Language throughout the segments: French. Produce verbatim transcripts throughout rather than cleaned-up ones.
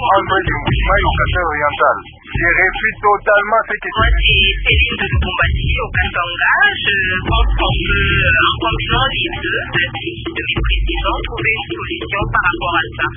André Limbouchmaï au Kasai oriental. Je réfute totalement ce que tu dis. Moi, c'est Céline de Lubumbashi au Katanga. Je pense qu'on peut, en comptant les deux avis de mes présidents, trouver une solution par rapport à ça.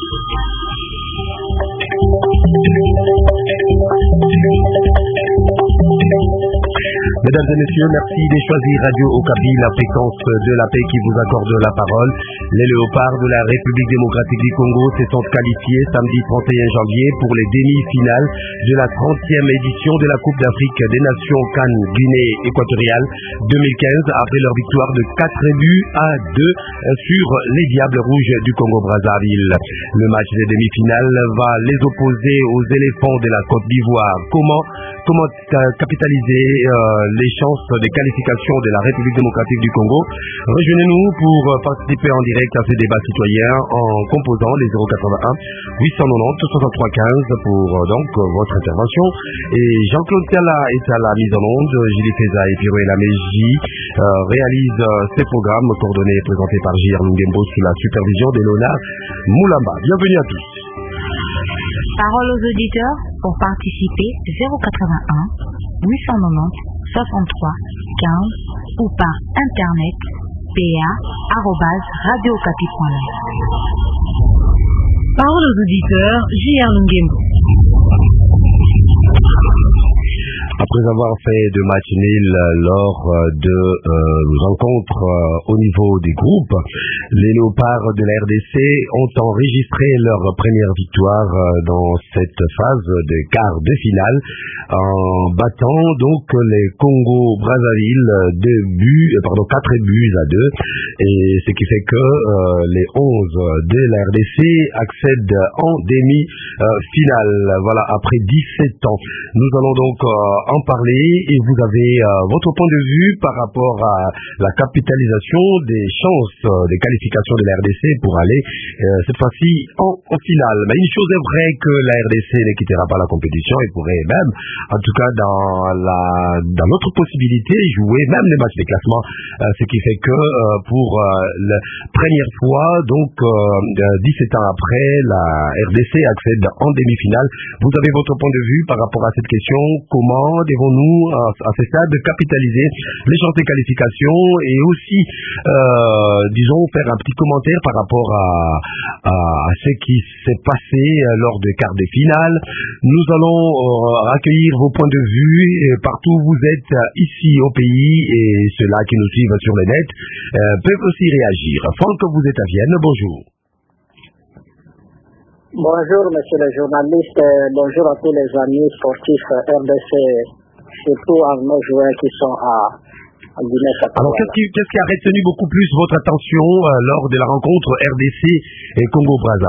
Mesdames et messieurs, merci de choisir Radio Okapi, la fréquence de la paix qui vous accorde la parole. Les léopards de la République démocratique du Congo se sont qualifiés samedi trente et un janvier pour les demi-finales de la trentième édition de la Coupe d'Afrique des Nations CAN Guinée équatoriale deux mille quinze après leur victoire de quatre buts à deux sur les Diables Rouges du Congo-Brazzaville. Le match des demi-finales va les opposer aux éléphants de la Côte d'Ivoire. Comment, comment capitaliser euh, les chances de qualification de la République démocratique du Congo? Rejoignez-nous pour participer en direct à ces débats citoyens en composant les zéro quatre-vingt-un huit cent quatre-vingt-dix soixante-trois quinze pour euh, donc votre intervention. Et Jean-Claude Tiala est à la mise en onde, Gilles Feza et Pierre Laméji euh, réalisent euh, ces programmes coordonnés et présentés par J R Ngembo sous la supervision d'Elona Moulamba. Bienvenue à tous. Parole aux auditeurs pour participer zéro quatre-vingt-un huit cent quatre-vingt-dix soixante-trois quinze ou par internet p a arobase radio okapi point net. Parole aux auditeurs, J R Ngembo. Après avoir fait de matchs nuls lors de euh, rencontres euh, au niveau des groupes, les léopards de la R D C ont enregistré leur première victoire euh, dans cette phase de quart de finale en battant donc les Congo-Brazzaville deux buts, pardon, quatre buts à deux, et ce qui fait que euh, les onze de la R D C accèdent en demi-finale. Voilà, après dix-sept ans. Nous allons donc euh, en parler et vous avez euh, votre point de vue par rapport à la capitalisation des chances euh, de qualification de la R D C pour aller euh, cette fois-ci en, en finale. Mais une chose est vraie que la R D C ne quittera pas la compétition et pourrait même, en tout cas dans la dans notre possibilité, jouer même les matchs de classement, euh, ce qui fait que euh, pour euh, la première fois, donc euh, dix-sept ans après, la R D C accède en demi-finale. Vous avez votre point de vue par rapport à cette question. Comment devons-nous à ce stade capitaliser les chances de qualification et aussi euh, disons faire un petit commentaire par rapport à, à, à ce qui s'est passé lors des quarts de finale. Nous allons euh, accueillir vos points de vue partout où vous êtes ici au pays et ceux-là qui nous suivent sur le net euh, peuvent aussi réagir. Franck, vous êtes à Vienne, bonjour. Bonjour, monsieur le journaliste, bonjour à tous les amis sportifs R D C, surtout à nos joueurs qui sont à, à Guinée-Équatoriale. Alors, qu'est-ce qui, qu'est-ce qui a retenu beaucoup plus votre attention euh, lors de la rencontre R D C et Congo-Brazza?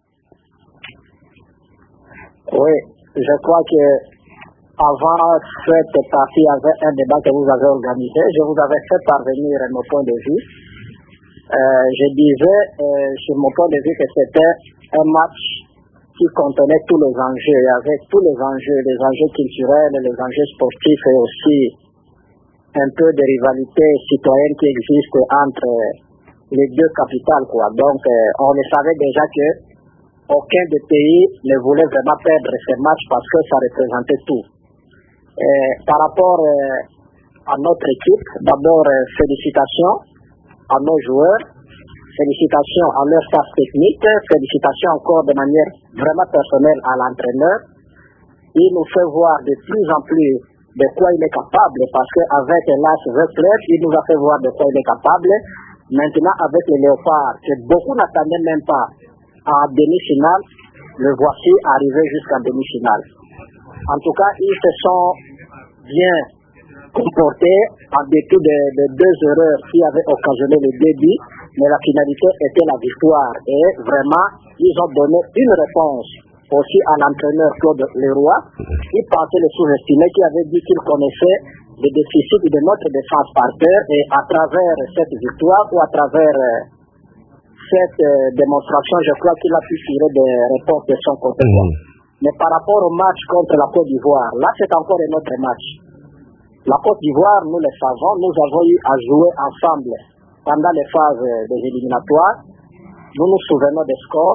Oui, je crois que avant cette partie, il y avait un débat que vous avez organisé. Je vous avais fait parvenir mon point de vue. Euh, je disais, euh, sur mon point de vue, que c'était un match qui contenait tous les enjeux, avec tous les enjeux, les enjeux culturels, les enjeux sportifs et aussi un peu de rivalité citoyenne qui existe entre les deux capitales, quoi. Donc, euh, on le savait déjà que aucun des pays ne voulait vraiment perdre ce match parce que ça représentait tout. Et par rapport euh, à notre équipe, d'abord, euh, félicitations à nos joueurs. Félicitations à leur staff technique, félicitations encore de manière vraiment personnelle à l'entraîneur. Il nous fait voir de plus en plus de quoi il est capable, parce qu'avec l'As Reclef, il nous a fait voir de quoi il est capable. Maintenant, avec les Léopards, que beaucoup n'attendaient même pas en demi-finale, le voici arrivé jusqu'en demi-finale. En tout cas, ils se sont bien comportés en dépit de, de deux erreurs qui avaient occasionné le début. Mais la finalité était la victoire. Et vraiment, ils ont donné une réponse aussi à l'entraîneur Claude Leroy. Il pensait le sous-estimer, qui avait dit qu'il connaissait les déficits de notre défense par terre. Et à travers cette victoire ou à travers euh, cette euh, démonstration, je crois qu'il a pu tirer des réponses de son côté. Mmh. Mais par rapport au match contre la Côte d'Ivoire, là c'est encore un autre match. La Côte d'Ivoire, nous le savons, nous avons eu à jouer ensemble pendant les phases des éliminatoires. Nous nous souvenons des scores.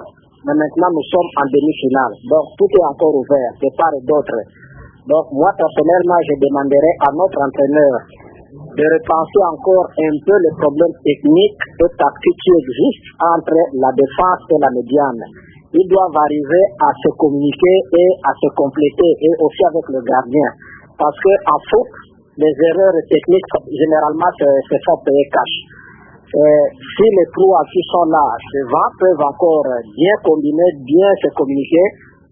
mais maintenant nous sommes en demi-finale. Donc tout est encore ouvert, de part et d'autre. Donc moi personnellement, je demanderais à notre entraîneur de repenser encore un peu les problèmes techniques et tactiques qui existent entre la défense et la médiane. Ils doivent arriver à se communiquer et à se compléter, et aussi avec le gardien. Parce qu'en foot, les erreurs techniques, généralement, se, se font payer cash. Et si les trois qui sont là devant peuvent encore bien combiner, bien se communiquer,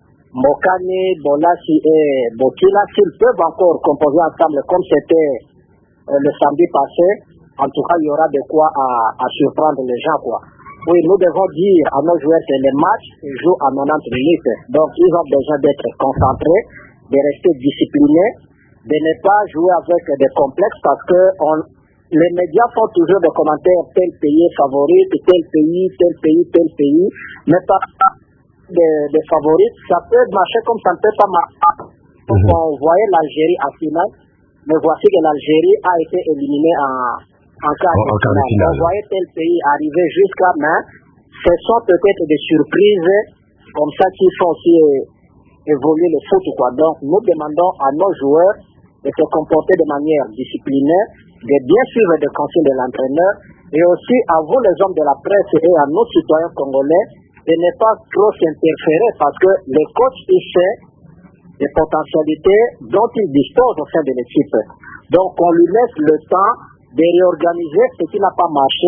Mokani, Bolassi et Bokila, s'ils peuvent encore composer ensemble comme c'était euh, le samedi passé, en tout cas, il y aura de quoi à, à surprendre les gens, quoi. Oui, nous devons dire à nos joueurs que les matchs jouent à quatre-vingt-dix minutes. Donc, ils ont besoin d'être concentrés, de rester disciplinés, de ne pas jouer avec des complexes parce que on, les médias font toujours des commentaires, tel pays est favori, tel pays, tel pays, tel pays, mais pas des, des favoris. Ça peut marcher comme ça ne peut pas marcher. Donc, on voyait l'Algérie en finale, mais voici que l'Algérie a été éliminée en... En cas en, de en finale. On voyait tel pays arriver jusqu'à maintenant. Ce sont peut-être des surprises comme ça qui font aussi évoluer le foot, quoi. Donc, nous demandons à nos joueurs de se comporter de manière disciplinée, de bien suivre les consignes de l'entraîneur, et aussi à vous, les hommes de la presse, et à nos citoyens congolais, de ne pas trop s'interférer parce que le coach, il sait les potentialités dont il dispose au sein de l'équipe. Donc, on lui laisse le temps de réorganiser ce qui n'a pas marché,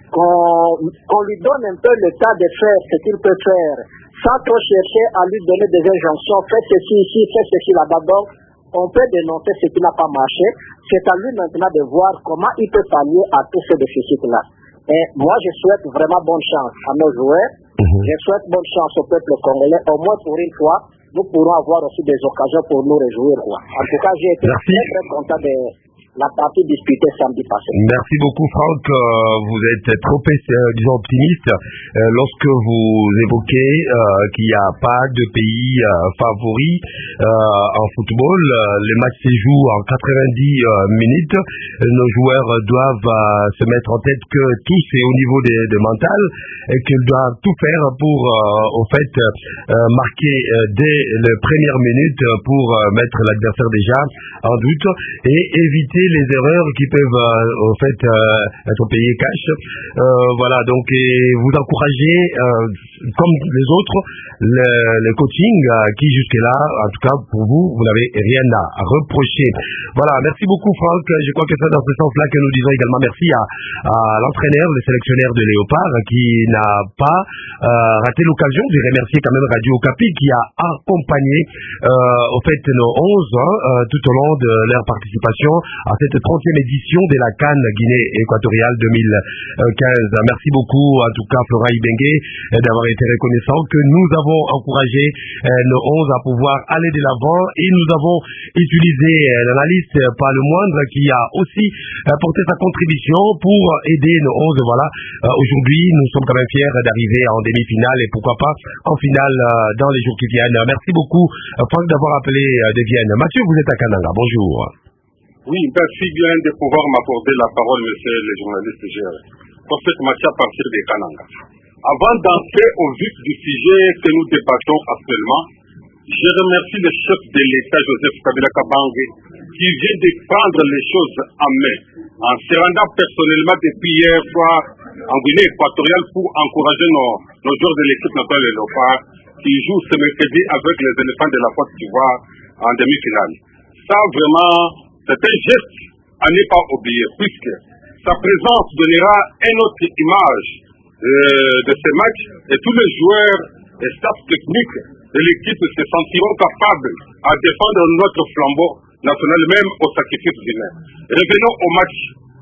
qu'on, qu'on lui donne un peu le temps de faire ce qu'il peut faire, sans trop chercher à lui donner des injonctions, fais ceci ici, fais ceci là-bas. Donc, on peut dénoncer ce qui n'a pas marché. C'est à lui maintenant de voir comment il peut pallier à tous ces déficits-là. Et moi, je souhaite vraiment bonne chance à nos joueurs. Mm-hmm. Je souhaite bonne chance au peuple congolais. Au moins pour une fois, nous pourrons avoir aussi des occasions pour nous réjouir, quoi. En tout cas, j'ai été Merci. très très content de la partie disputée samedi passé. Merci beaucoup, Franck. Euh, vous êtes trop euh, disons, optimiste euh, lorsque vous évoquez euh, qu'il n'y a pas de pays euh, favori euh, en football. Les matchs se jouent en quatre-vingt-dix euh, minutes. Nos joueurs doivent euh, se mettre en tête que tout c'est au niveau des, des mental et qu'ils doivent tout faire pour, euh, au fait, euh, marquer euh, dès les premières minutes pour euh, mettre l'adversaire déjà en doute et éviter les erreurs qui peuvent euh, au fait euh, être payées cash. Euh, voilà, donc et vous encouragez euh, comme les autres le, le coaching euh, qui jusque-là, en tout cas pour vous, vous n'avez rien à reprocher. Voilà, merci beaucoup Franck. Je crois que c'est dans ce sens-là que nous disons également merci à, à l'entraîneur, le sélectionneur de Léopard qui n'a pas euh, raté l'occasion de remercier quand même Radio Okapi qui a accompagné euh, au fait nos onze hein, euh, tout au long de leur participation à cette trentième édition de la CAN Guinée équatoriale deux mille quinze. Merci beaucoup, en tout cas, Flora Ibengue, d'avoir été reconnaissant que nous avons encouragé nos onze à pouvoir aller de l'avant et nous avons utilisé l'analyste, pas le moindre, qui a aussi apporté sa contribution pour aider nos onze. Voilà, aujourd'hui, nous sommes quand même fiers d'arriver en demi-finale et pourquoi pas en finale dans les jours qui viennent. Merci beaucoup, Franck, d'avoir appelé de Vienne. Mathieu, vous êtes à Kananga. Bonjour. Oui, merci bien de pouvoir m'accorder la parole, monsieur le journaliste G R, pour cette matière à partir de Kananga. Avant d'entrer au vif du sujet que nous débattons actuellement, je remercie le chef de l'État, Joseph Kabila Kabange, qui vient de prendre les choses en main, en se rendant personnellement depuis hier soir en Guinée équatoriale pour encourager nos, nos joueurs de l'équipe nationale de Léopard qui jouent ce mercredi avec les éléphants de la Côte d'Ivoire en demi-finale. Ça, vraiment, c'est un geste à ne pas oublier, puisque sa présence donnera une autre image euh, de ce match et tous les joueurs et staff techniques de l'équipe se sentiront capables à défendre notre flambeau national, même au sacrifice humain. Revenons au match.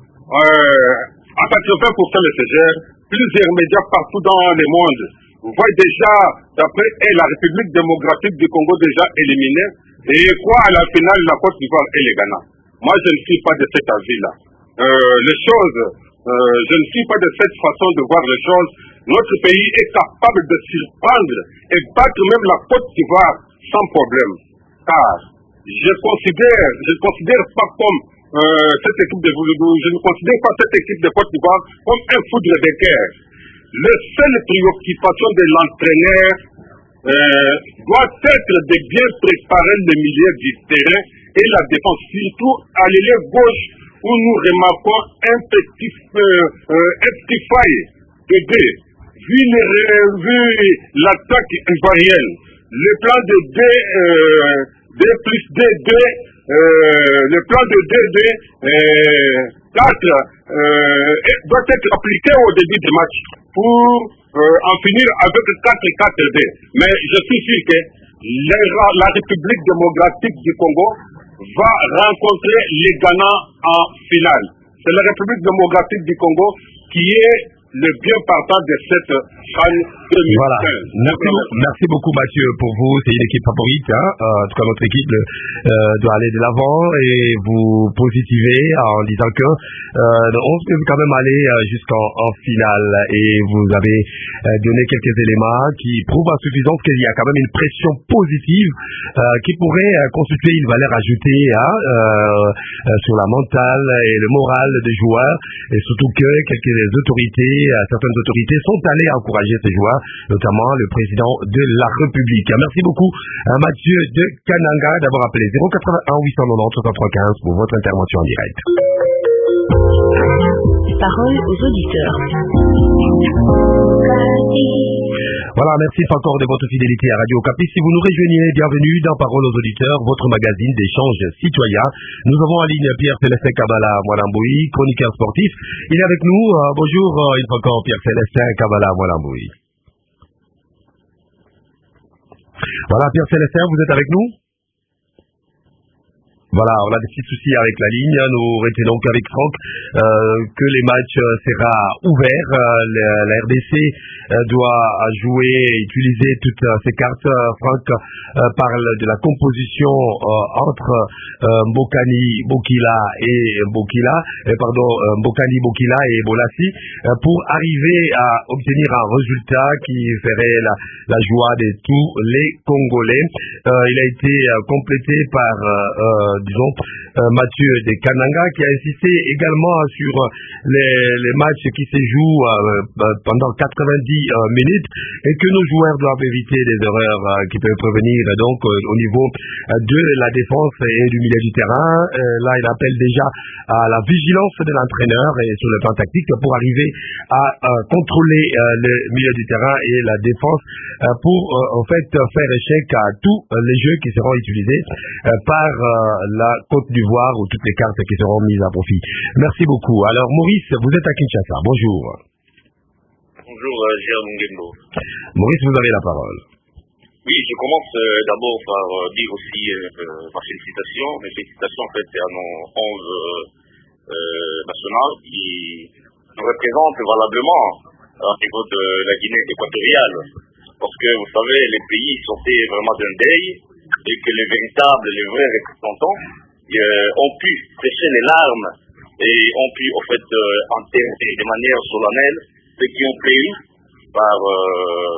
Euh, à quatre-vingts pour cent de ces joueurs, plusieurs médias partout dans le monde voient déjà, d'après la République démocratique du Congo déjà éliminée, et quoi à la finale, la Côte d'Ivoire et le Ghana. Moi, je ne suis pas de cet avis-là. Euh, les choses, euh, je ne suis pas de cette façon de voir les choses. Notre pays est capable de surprendre et battre même la Côte d'Ivoire sans problème. Car je considère, je ne considère pas comme euh, cette équipe de Vouloudou, je ne considère pas cette équipe de Côte d'Ivoire comme un foudre de guerre. la seule préoccupation de l'entraîneur euh, doit être de bien préparer le milieu du terrain et la défense, surtout à l'aile gauche où nous remarquons un petit, euh, euh, un petit faille de deux. Vu, vu l'attaque ivoirienne, le plan de D, euh, D plus D, D, euh, le plan de D, D, euh, quatre, euh, doit être appliqué au début du match pour euh, en finir avec quatre quatre D. Mais je suis sûr que la, la République démocratique du Congo va rencontrer les Ghana en finale. C'est la République démocratique du Congo qui est le bien partant de cette CHAN deux mille quinze. Voilà. Merci, merci beaucoup Mathieu pour vous. C'est une équipe favorite. Hein. Euh, en tout cas, notre équipe euh, doit aller de l'avant et vous positiver en disant que euh, on peut quand même aller jusqu'en en finale. Et vous avez euh, donné quelques éléments qui prouvent à suffisance qu'il y a quand même une pression positive euh, qui pourrait euh, constituer une valeur ajoutée hein, euh, euh, sur la mentale et le moral des joueurs. Et surtout que quelques autorités certaines autorités sont allées encourager ces joueurs, notamment le président de la République. Merci beaucoup à Mathieu de Kananga d'avoir appelé zéro quatre-vingt-un huit cent quatre-vingt-dix soixante-trois quinze pour votre intervention en direct. Parole aux auditeurs. Voilà, merci encore de votre fidélité à Radio Okapi. Si vous nous rejoignez, bienvenue dans Parole aux auditeurs, votre magazine d'échange citoyen. Nous avons en ligne Pierre Célestin Kabala Mwalamboui, chroniqueur sportif. Il est avec nous. Euh, bonjour, euh, une fois encore Pierre Célestin Kabala Mwalamboui. Voilà, Pierre Célestin, vous êtes avec nous? Voilà, on a des petits soucis avec la ligne. Nous retenons qu'avec Franck euh, que les matchs euh, sera ouvert. Euh, la, la R D C euh, doit jouer et utiliser toutes euh, ces cartes. Euh, Franck euh, parle de la composition euh, entre euh, Mbokani Bokila et Bokila, euh, pardon, euh, Mbokani Bokila et Bolassi euh, pour arriver à obtenir un résultat qui ferait la, la joie de tous les Congolais. Euh, il a été euh, complété par euh, euh, disons, euh, Mathieu de Kananga qui a insisté également sur les, les matchs qui se jouent euh, pendant quatre-vingt-dix euh, minutes et que nos joueurs doivent éviter des erreurs euh, qui peuvent prévenir donc euh, au niveau euh, de la défense et du milieu du terrain. Euh, là, il appelle déjà à la vigilance de l'entraîneur et sur le plan tactique pour arriver à euh, contrôler euh, le milieu du terrain et la défense euh, pour euh, en fait faire échec à tous les jeux qui seront utilisés euh, par euh, la Côte d'Ivoire ou toutes les cartes qui seront mises à profit. Merci beaucoup. Alors Maurice, vous êtes à Kinshasa. Bonjour. Bonjour, euh, Jérôme Ngembo. Maurice, vous avez la parole. Oui, je commence euh, d'abord par euh, dire aussi euh, ma félicitation. Mes félicitations en fait à nos onze euh, euh, nationales qui nous représentent valablement au niveau de la Guinée équatoriale. Parce que vous savez, les pays sortaient vraiment d'un deuil et que les véritables, les vrais représentants euh, ont pu sécher les larmes et ont pu en fait euh, enterrer de manière solennelle ceux qui ont péri par euh,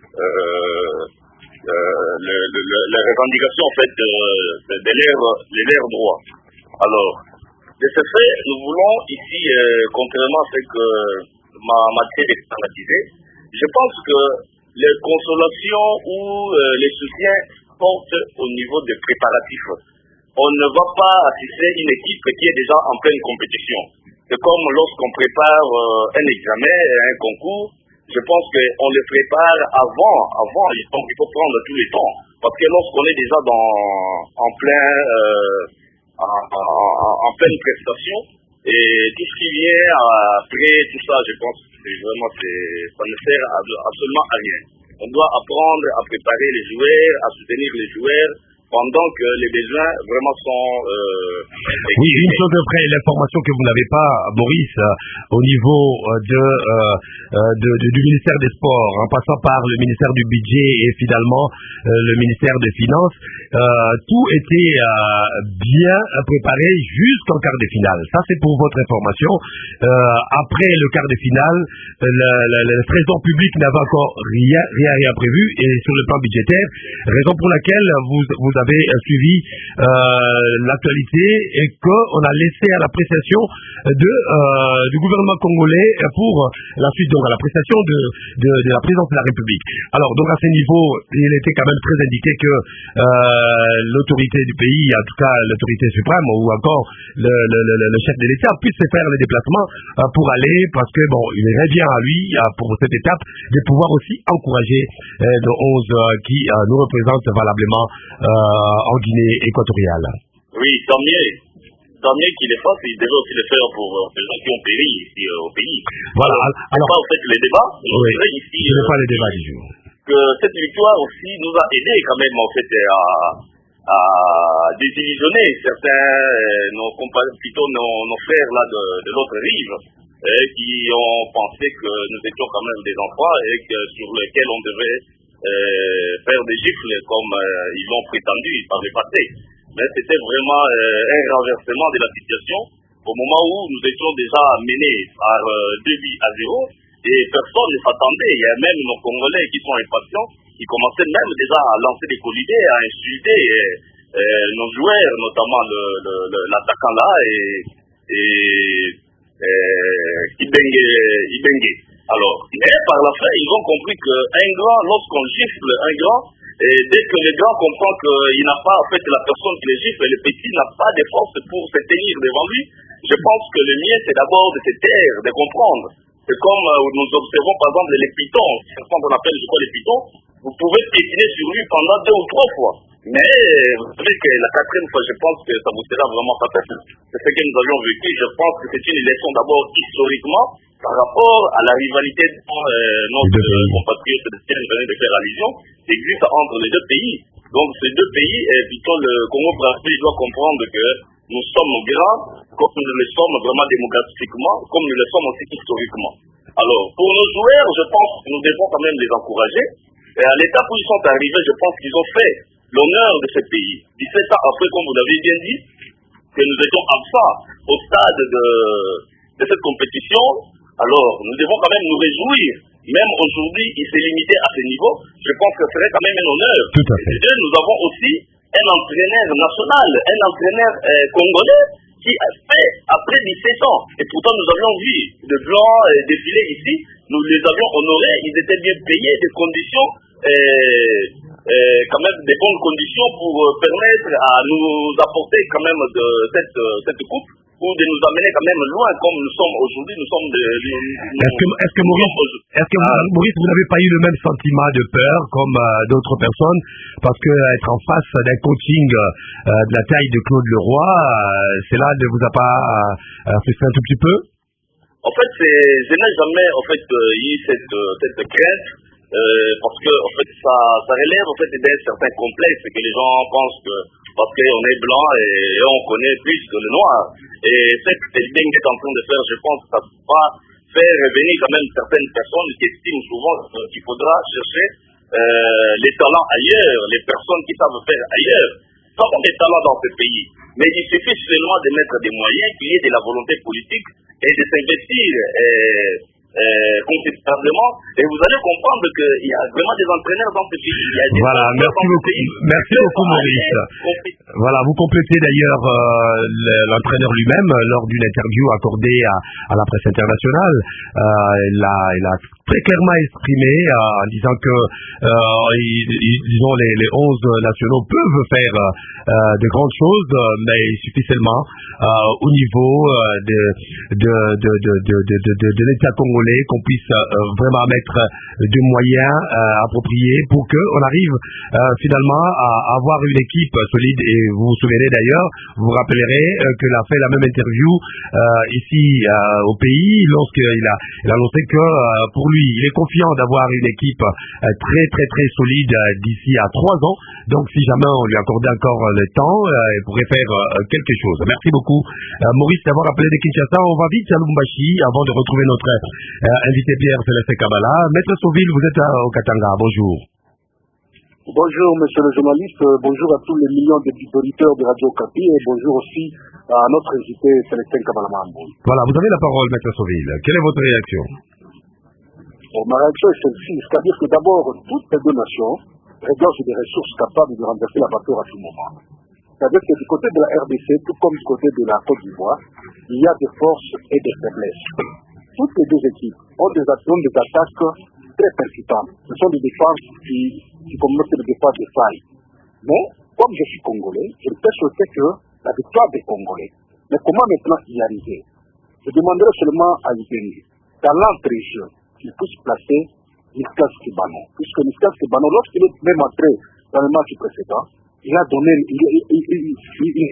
euh, euh, le, le, le, la revendication en fait de, de, de l'air de l'air droit. Alors, de ce fait, nous voulons ici, euh, contrairement à ce que ma matière externalisée, je pense que les consolations ou euh, les soutiens portent au niveau des préparatifs. On ne va pas assister une équipe qui est déjà en pleine compétition. C'est comme lorsqu'on prépare euh, un examen, un concours, je pense qu'on le prépare avant, avant, il faut, il faut prendre tous les temps. Parce que lorsqu'on est déjà dans, en plein, euh, en, en, en pleine prestation, et tout ce qui vient après, tout ça, je pense que vraiment, ça ne sert à, absolument à rien. On doit apprendre à préparer les joueurs, à soutenir les joueurs, pendant que les besoins vraiment sont... Euh, oui, une chose de près, l'information que vous n'avez pas, Maurice, euh, au niveau de, euh, de, de, du ministère des Sports, en passant par le ministère du Budget et finalement euh, le ministère des Finances, euh, tout était euh, bien préparé jusqu'en quart de finale. Ça, c'est pour votre information. Euh, après le quart de finale, le, le, le trésor public n'avait encore rien, rien, rien prévu, et sur le plan budgétaire, raison pour laquelle vous, vous avez suivi euh, l'actualité et qu'on a laissé à l'appréciation de, euh, du gouvernement congolais pour la suite, donc à l'appréciation de, de, de la présidence de la République. Alors, donc à ce niveau, il était quand même très indiqué que euh, l'autorité du pays, en tout cas l'autorité suprême ou encore le, le, le, le chef de l'État puisse faire les déplacements euh, pour aller, parce que bon, il revient à lui euh, pour cette étape de pouvoir aussi encourager euh, nos onze euh, qui euh, nous représentent valablement euh, en Guinée équatoriale. Oui, tant mieux. Tant mieux qu'il le fasse, il devait aussi le faire pour euh, les gens qui ont péri ici euh, au pays. Voilà. Alors, alors pas en fait les débats. Oui, ici, ce n'est euh, pas les débats du jour. Que cette victoire aussi nous a aidé quand même en fait à, à désillusionner certains euh, nos compatriotes, plutôt nos, nos frères là de, de l'autre rive, euh, qui ont pensé que nous étions quand même des enfants et que sur lesquels on devait euh, faire des gifles comme euh, ils l'ont prétendu par le passé. Mais c'était vraiment euh, un renversement de la situation au moment où nous étions déjà menés par euh, deux buts à zéro. Et personne ne s'attendait. Il y a même nos Congolais qui sont impatients, qui commençaient même déjà à lancer des colliers, à insulter et, et nos joueurs, notamment le, le, le, l'attaquant là, et, et, et Ibengue, Ibengue. Alors, mais par la fin, ils ont compris qu'un grand, lorsqu'on gifle un grand, et dès que le grand comprend qu'il n'a pas, en fait, la personne qui le gifle, le petit n'a pas de force pour se tenir devant lui, je pense que le mieux, c'est d'abord de se taire, de comprendre. C'est comme euh, nous observons par exemple les pitons, certains qu'on appelle je crois les pitons, vous pouvez piétiner sur lui pendant deux ou trois fois. Mais vous savez que la quatrième fois, je pense que ça vous sera vraiment fatal. C'est ce que nous avions vécu. Je pense que c'est une leçon d'abord historiquement par rapport à la rivalité dont euh, notre compatriote de Tienne venait de faire allusion, qui existe entre les deux pays. Donc ces deux pays, euh, plutôt le Congo-Brazzaville doit comprendre que nous sommes grands, comme nous le sommes vraiment démographiquement, comme nous le sommes aussi historiquement. Alors, pour nos joueurs, je pense que nous devons quand même les encourager. Et à l'étape où ils sont arrivés, je pense qu'ils ont fait l'honneur de ce pays. dix-sept ans après, comme vous l'avez bien dit, que nous étions absents au stade de, de cette compétition. Alors, nous devons quand même nous réjouir. Même aujourd'hui, il s'est limité à ce niveau. Je pense que ce serait quand même un honneur. Tout à fait. Et nous avons aussi un entraîneur national, un entraîneur euh, congolais qui a fait après dix-sept ans. Et pourtant, nous avions vu de blancs euh, défiler ici. Nous les avions honorés. Ils étaient bien payés, des conditions, euh, euh, quand même des bonnes conditions pour euh, permettre à nous apporter quand même de cette, euh, cette coupe, ou de nous amener quand même loin comme nous sommes aujourd'hui. Nous sommes de. Nous, est-ce que, est-ce que Maurice, est-ce que vous, Maurice, vous n'avez pas eu le même sentiment de peur comme euh, d'autres personnes, parce que être en face d'un coaching euh, de la taille de Claude Leroy, euh, cela ne vous a pas euh, frustré un tout petit peu? En fait, c'est, je n'ai jamais en fait euh, eu cette, cette crainte. Euh, parce que en fait ça, ça relève en fait d'un certain complexe que les gens pensent que parce qu'on est blanc et on connaît plus que le noir. Et ce que Telbeng est en train de faire, je pense que ça va faire revenir quand même certaines personnes qui estiment souvent qu'il faudra chercher euh, les talents ailleurs, les personnes qui savent faire ailleurs. Nous avons des talents dans ce pays, mais il suffit seulement de mettre des moyens, qu'il y ait de la volonté politique et de s'investir euh, Euh, considérablement, et vous allez comprendre qu'il y a vraiment des entraîneurs dans ce pays. Il y a des voilà, merci beaucoup, pays. merci beaucoup Maurice. Voilà, vous complétez d'ailleurs euh, l'entraîneur lui-même lors d'une interview accordée à, à la presse internationale. Euh, il, a, il a très clairement exprimé euh, en disant que euh, il, il, disons les, les onze nationaux peuvent faire euh, de grandes choses, mais il suffit seulement euh, au niveau euh, de, de, de, de, de, de, de, de l'État congolais qu'on puisse euh, vraiment mettre des moyens euh, appropriés pour qu'on arrive euh, finalement à avoir une équipe solide. Et vous vous souvenez d'ailleurs, vous vous rappellerez euh, qu'il a fait la même interview euh, ici euh, au pays lorsqu'il a, il a annoncé que euh, pour lui, il est confiant d'avoir une équipe euh, très très très solide euh, d'ici à trois ans. Donc si jamais on lui accordait encore euh, le temps, euh, il pourrait faire euh, quelque chose. Merci beaucoup euh, Maurice d'avoir appelé de Kinshasa. On va vite à Lubumbashi avant de retrouver notre Euh, invité Pierre Célestin Kabala. Maître Sauville, vous êtes à, au Katanga. Bonjour. Bonjour, monsieur le journaliste. Bonjour à tous les millions d'auditeurs de Radio Okapi et bonjour aussi à notre invité Célestin Kabalamambo. Voilà, vous avez la parole, Maître Sauville. Quelle est votre réaction? Bon, ma réaction est celle-ci, c'est-à-dire que d'abord, toutes les deux nations regorgent des ressources capables de renverser la vapeur à tout moment. C'est-à-dire que du côté de la R D C, tout comme du côté de la Côte d'Ivoire, il y a des forces et des faiblesses. Toutes les deux équipes ont des, ont des attaques très percutantes. Ce sont des défenses qui, qui commettent des défenses de faille. Mais, comme je suis congolais, je peux souhaiter que la victoire des Congolais. Mais comment maintenant y arriver? Je demanderai seulement à Yibeni, dans l'entrée-jeu, qu'il puisse placer Niskas Kibano. Puisque Niskas Kibano, lorsqu'il est même entré dans le match précédent, il a donné... Il, il, il, il, il, il...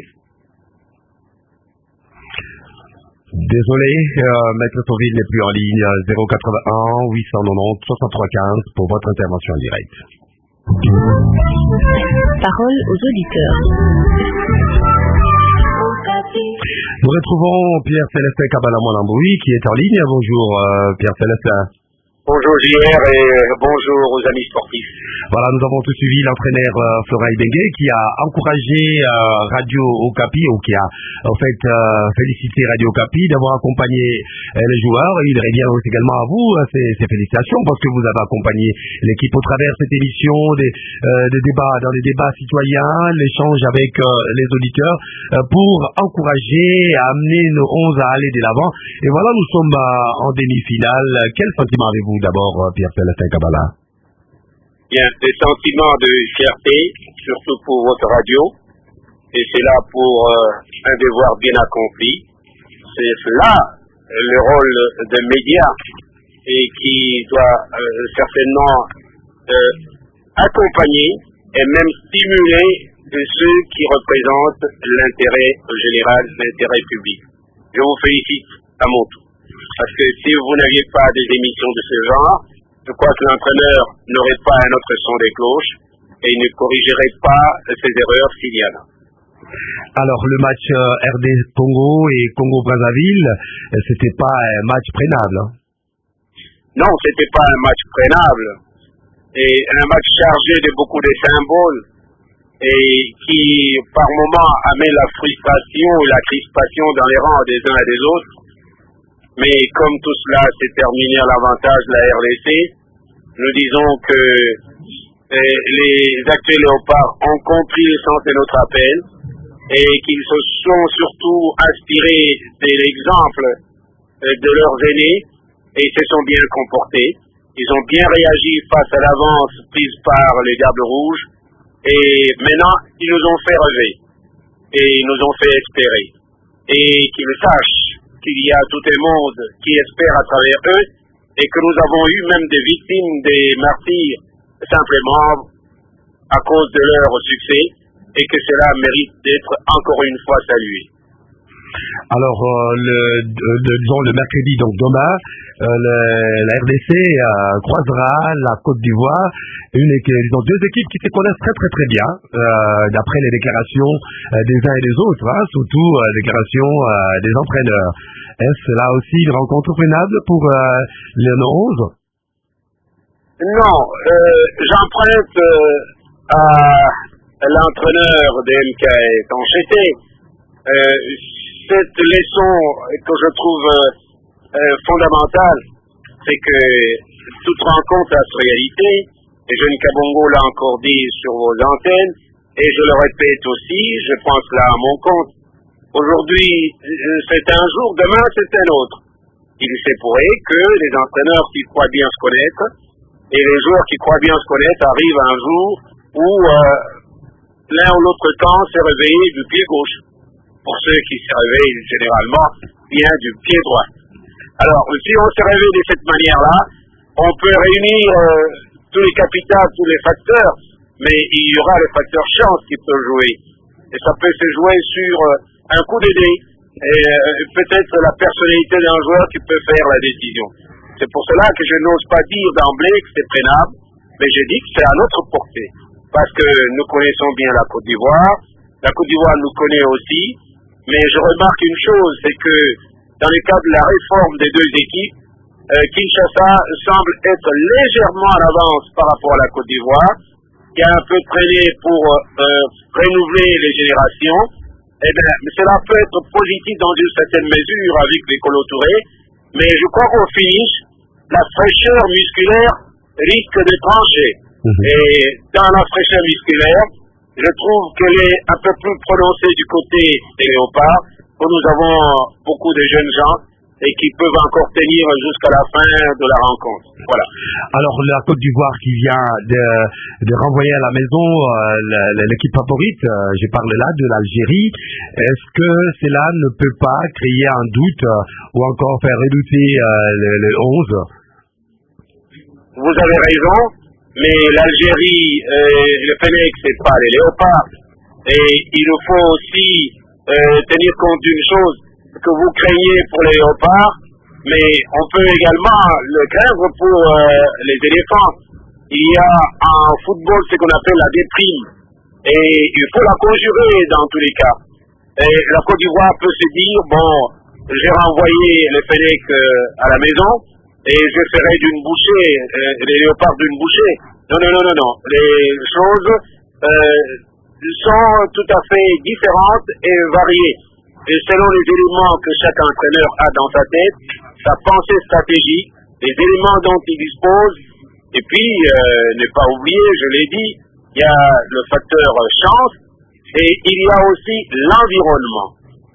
Désolé, euh, Maître Sauville n'est plus en ligne. zéro quatre-vingt-un huit cent quatre-vingt-dix soixante-trois quinze pour votre intervention en direct. Parole aux auditeurs. Nous retrouvons Pierre Célestin Kabalamolamboui qui est en ligne. Bonjour euh, Pierre Célestin. Bonjour J R et bonjour aux amis sportifs. Voilà, nous avons tous suivi l'entraîneur euh, Flora Ibengue qui a encouragé euh, Radio Okapi, ou qui a en fait euh, félicité Radio Okapi d'avoir accompagné euh, les joueurs. Il revient aussi également à vous euh, ces, ces félicitations parce que vous avez accompagné l'équipe au travers de cette émission, des, euh, des débats, dans les débats citoyens, l'échange avec euh, les auditeurs euh, pour encourager, amener nos onze à aller de l'avant. Et voilà, nous sommes euh, en demi-finale. Quel sentiment avez-vous d'abord, Pierre Célestin Kabala? Bien, des sentiments de fierté, surtout pour votre radio, et c'est là pour euh, un devoir bien accompli. C'est là le rôle de médias et qui doit euh, certainement euh, accompagner et même stimuler de ceux qui représentent l'intérêt général, l'intérêt public. Je vous félicite à mon tour. Parce que si vous n'aviez pas des émissions de ce genre, je crois que l'entraîneur n'aurait pas un autre son des cloches et il ne corrigerait pas ses erreurs s'il y en a. Alors, le match euh, R D Congo et Congo-Brazzaville, euh, c'était pas un match prénable, hein? Non, c'était pas un match prénable. Et un match chargé de beaucoup de symboles et qui, par moments, amène la frustration et la crispation dans les rangs des uns et des autres. Mais comme tout cela s'est terminé à l'avantage de la R D C, nous disons que euh, les actuels léopards ont compris le sens de notre appel et qu'ils se sont surtout inspirés de l'exemple euh, de leurs aînés et se sont bien comportés. Ils ont bien réagi face à l'avance prise par les Diables Rouges et maintenant ils nous ont fait rêver et ils nous ont fait espérer. Et qu'ils sachent qu'il y a tout un monde qui espère à travers eux et que nous avons eu même des victimes, des martyrs, simplement à cause de leur succès et que cela mérite d'être encore une fois salué. Alors, euh, le, le, disons le mercredi, donc demain, euh, le, la R D C euh, croisera la Côte d'Ivoire, une disons, deux équipes qui se connaissent très très très bien, euh, d'après les déclarations euh, des uns et des autres, hein, surtout euh, les déclarations euh, des entraîneurs. Est-ce là aussi une rencontre prénable pour euh, les onze? Non, euh, j'emprunte euh, à l'entraîneur de M K S Tancheté euh, cette leçon que je trouve euh, euh, fondamentale, c'est que toute rencontre a sa réalité, et Jeune Kabongo l'a encore dit sur vos antennes, et je le répète aussi, je pense là à mon compte. Aujourd'hui, c'est un jour, demain c'est un autre. Il se pourrait que les entraîneurs qui croient bien se connaître, et les joueurs qui croient bien se connaître arrivent un jour où euh, l'un ou l'autre camp s'est réveillé du pied gauche. Pour ceux qui se réveillent généralement bien du pied droit. Alors, si on se réveille de cette manière-là, on peut réunir euh, tous les capitales, tous les facteurs, mais il y aura le facteur chance qui peut jouer. Et ça peut se jouer sur euh, un coup de dé, et euh, peut-être la personnalité d'un joueur qui peut faire la décision. C'est pour cela que je n'ose pas dire d'emblée que c'est prénable, mais je dis que c'est à notre portée. Parce que nous connaissons bien la Côte d'Ivoire, la Côte d'Ivoire nous connaît aussi, mais je remarque une chose, c'est que dans le cadre de la réforme des deux équipes, euh, Kinshasa semble être légèrement en avance par rapport à la Côte d'Ivoire, qui a un peu traîné pour euh, renouveler les générations, eh bien, cela peut être positif dans une certaine mesure avec les Kolo Touré, mais je crois qu'au finish, la fraîcheur musculaire risque de trancher. Mmh. Et dans la fraîcheur musculaire, je trouve qu'elle est un peu plus prononcée du côté des léopards, où nous avons beaucoup de jeunes gens et qui peuvent encore tenir jusqu'à la fin de la rencontre. Voilà. Alors, la Côte d'Ivoire qui vient de, de renvoyer à la maison euh, l'équipe favorite, euh, je parle là de l'Algérie, est-ce que cela ne peut pas créer un doute euh, ou encore faire redouter euh, le, le onze? Vous avez raison, mais l'Algérie, euh, le Fennec, c'est pas les léopards. Et il faut aussi euh, tenir compte d'une chose, que vous craignez pour les léopards, mais on peut également le craindre pour euh, les éléphants. Il y a en football ce qu'on appelle la déprime, et il faut la conjurer dans tous les cas. Et la Côte d'Ivoire peut se dire, bon, j'ai renvoyé les Fennec euh, à la maison, et je ferai d'une bouchée, euh, les léopards d'une bouchée. Non, non, non, non, non. Les choses euh, sont tout à fait différentes et variées. Et selon les éléments que chaque entraîneur a dans sa tête, sa pensée stratégique, les éléments dont il dispose, et puis, euh, ne pas oublier, je l'ai dit, il y a le facteur chance, et il y a aussi l'environnement.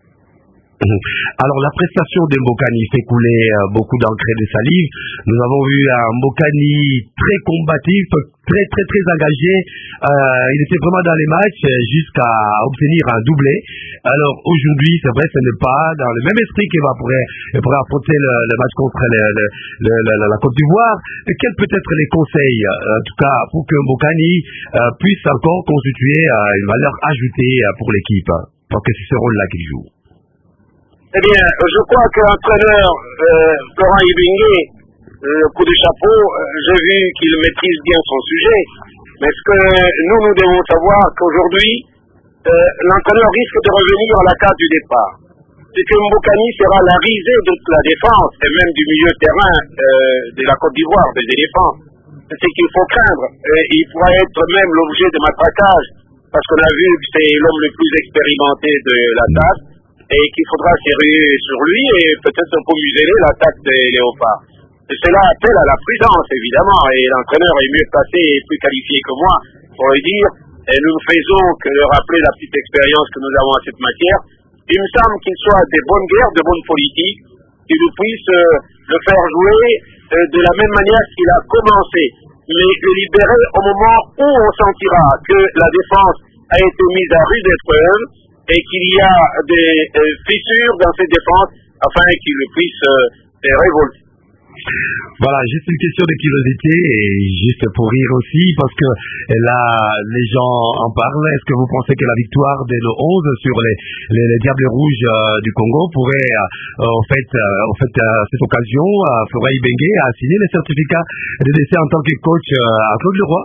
Alors la prestation de Mbokani fait couler euh, beaucoup d'encre et de salive. Nous avons vu un Mbokani très combatif, très très très engagé. Euh, il était vraiment dans les matchs jusqu'à obtenir un doublé. Alors aujourd'hui, c'est vrai, ce n'est pas dans le même esprit qu'il va pourrait, pourrait affronter le, le match contre le, le, le, le, la Côte d'Ivoire. Quels peuvent être les conseils, en tout cas, pour que Mbokani euh, puisse encore constituer euh, une valeur ajoutée euh, pour l'équipe, parce que c'est ce rôle-là qu'il joue? Eh bien, je crois que l'entraîneur euh, Florent Ibenge, le coup de chapeau, euh, j'ai vu qu'il maîtrise bien son sujet, mais ce que nous, nous devons savoir qu'aujourd'hui, euh, l'entraîneur risque de revenir à la case du départ. C'est que Mbokani sera la risée de la défense, et même du milieu de terrain euh, de la Côte d'Ivoire, des éléphants. C'est ce qu'il faut craindre. Et il pourra être même l'objet de matraquage, parce qu'on a vu que c'est l'homme le plus expérimenté de l'attaque, et qu'il faudra serrer sur lui et peut-être pour museler l'attaque des léopards. Et cela appelle à la prudence, évidemment, et l'entraîneur est mieux placé et plus qualifié que moi pour le dire, et nous ne faisons que rappeler la petite expérience que nous avons en cette matière. Il me semble qu'il soit des bonnes guerres, de bonnes politiques, qui nous puissent euh, le faire jouer euh, de la même manière qu'il a commencé, mais le libérer au moment où on sentira que la défense a été mise à rude épreuve, et qu'il y a des euh, fissures dans cette défense afin qu'il puisse euh, révolter. Voilà, juste une question de curiosité et juste pour rire aussi, parce que là, les gens en parlent. Est-ce que vous pensez que la victoire de le onze sur les, les, les Diables Rouges euh, du Congo pourrait, euh, en fait, euh, en fait à cette occasion, euh, Florent Ibenge a signé le certificat de décès en tant que coach euh, à Claude Leroy?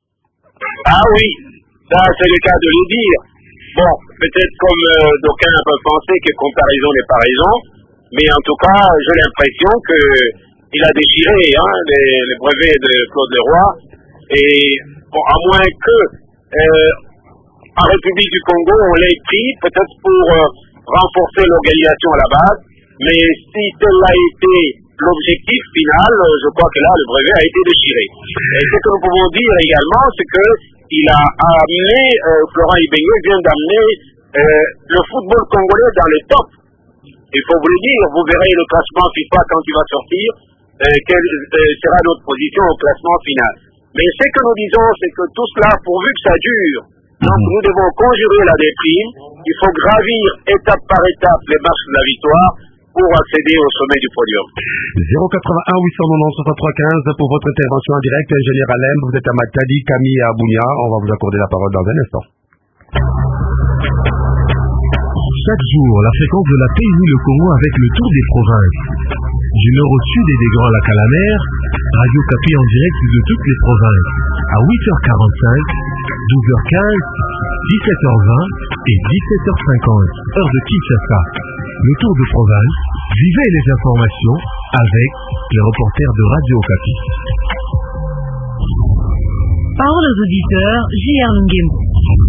Ah oui, ça c'est le cas de le dire. Bon, peut-être comme euh, d'aucuns peuvent penser que comparaison n'est pas raison, mais en tout cas, j'ai l'impression que il a déchiré hein, les, les brevets de Claude Leroy, et bon, à moins que euh, en République du Congo, on l'ait pris peut-être pour euh, renforcer l'organisation à la base, mais si tel a été l'objectif final, je crois que là, le brevet a été déchiré. Et ce que nous pouvons dire également, c'est que il a amené, euh, Florent Ibenge vient d'amener euh, le football congolais dans les tops. Il faut vous le dire, vous verrez le classement FIFA quand il va sortir, euh, quelle euh, sera notre position au classement final. Mais ce que nous disons, c'est que tout cela, pourvu que ça dure, donc nous devons conjurer la déprime, il faut gravir étape par étape les marches de la victoire pour accéder au sommet du podium. zéro quatre-vingt-un huit cent quatre-vingt-dix soixante-trois quinze pour votre intervention en direct. Ingénieur Alem, vous êtes à Matadi, Camille et Abounia. On va vous accorder la parole dans un instant. Chaque jour, la fréquence de la paix unit le Congo avec le tour des provinces. Du nord au sud et des Grands Lacs à la mer, Radio Kapi en direct de toutes les provinces. À huit heures quarante-cinq, douze heures quinze, dix-sept heures vingt et dix-sept heures cinquante, heure de Kinshasa. Le tour de province, vivez les informations avec les reporters de Radio Kapi. Parole aux auditeurs, J R Lungembo.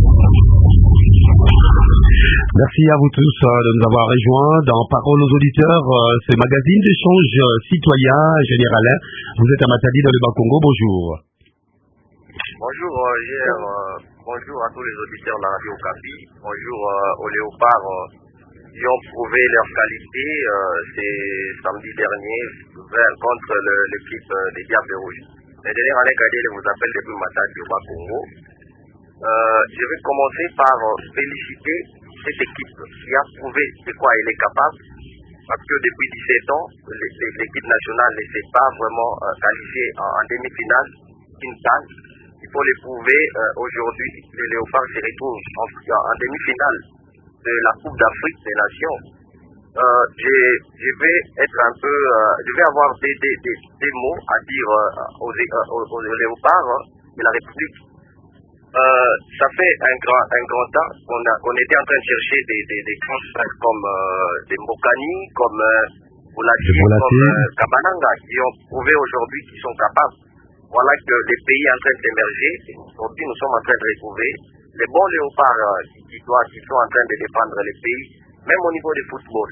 Merci à vous tous de nous avoir rejoints dans Parole aux auditeurs, ce magazine d'échange citoyen. Général Alain, vous êtes à Matadi dans le Bas-Congo, bonjour. Bonjour J R, bonjour à tous les auditeurs de la radio Okapi, bonjour aux léopards qui ont prouvé leur qualité c'est samedi dernier contre l'équipe des Diables Rouges. Le dernier Alain Kadele vous appelle depuis Matadi au Bas-Congo. Euh, je vais commencer par féliciter cette équipe qui a prouvé de quoi elle est capable, parce que depuis dix-sept ans, l'équipe nationale ne s'est pas vraiment euh, qualifiée en, en demi-finale, une canne. Il faut le prouver euh, aujourd'hui. Les Léopards se retrouvent en, en demi-finale de la Coupe d'Afrique des Nations. Euh, je, je vais être un peu, euh, je vais avoir des, des, des, des mots à dire euh, aux, aux, aux Léopards de la République. Euh, ça fait un grand, un grand temps qu'on qu'on était en train de chercher des, des, des grands frères comme euh, des Mbokani, comme euh, Boulati, comme euh, Kabananga, qui ont prouvé aujourd'hui qu'ils sont capables. Voilà que les pays sont en train d'émerger. Aujourd'hui, nous sommes en train de retrouver les bons léopards euh, qui, qui, doivent, qui sont en train de défendre les pays, même au niveau du football.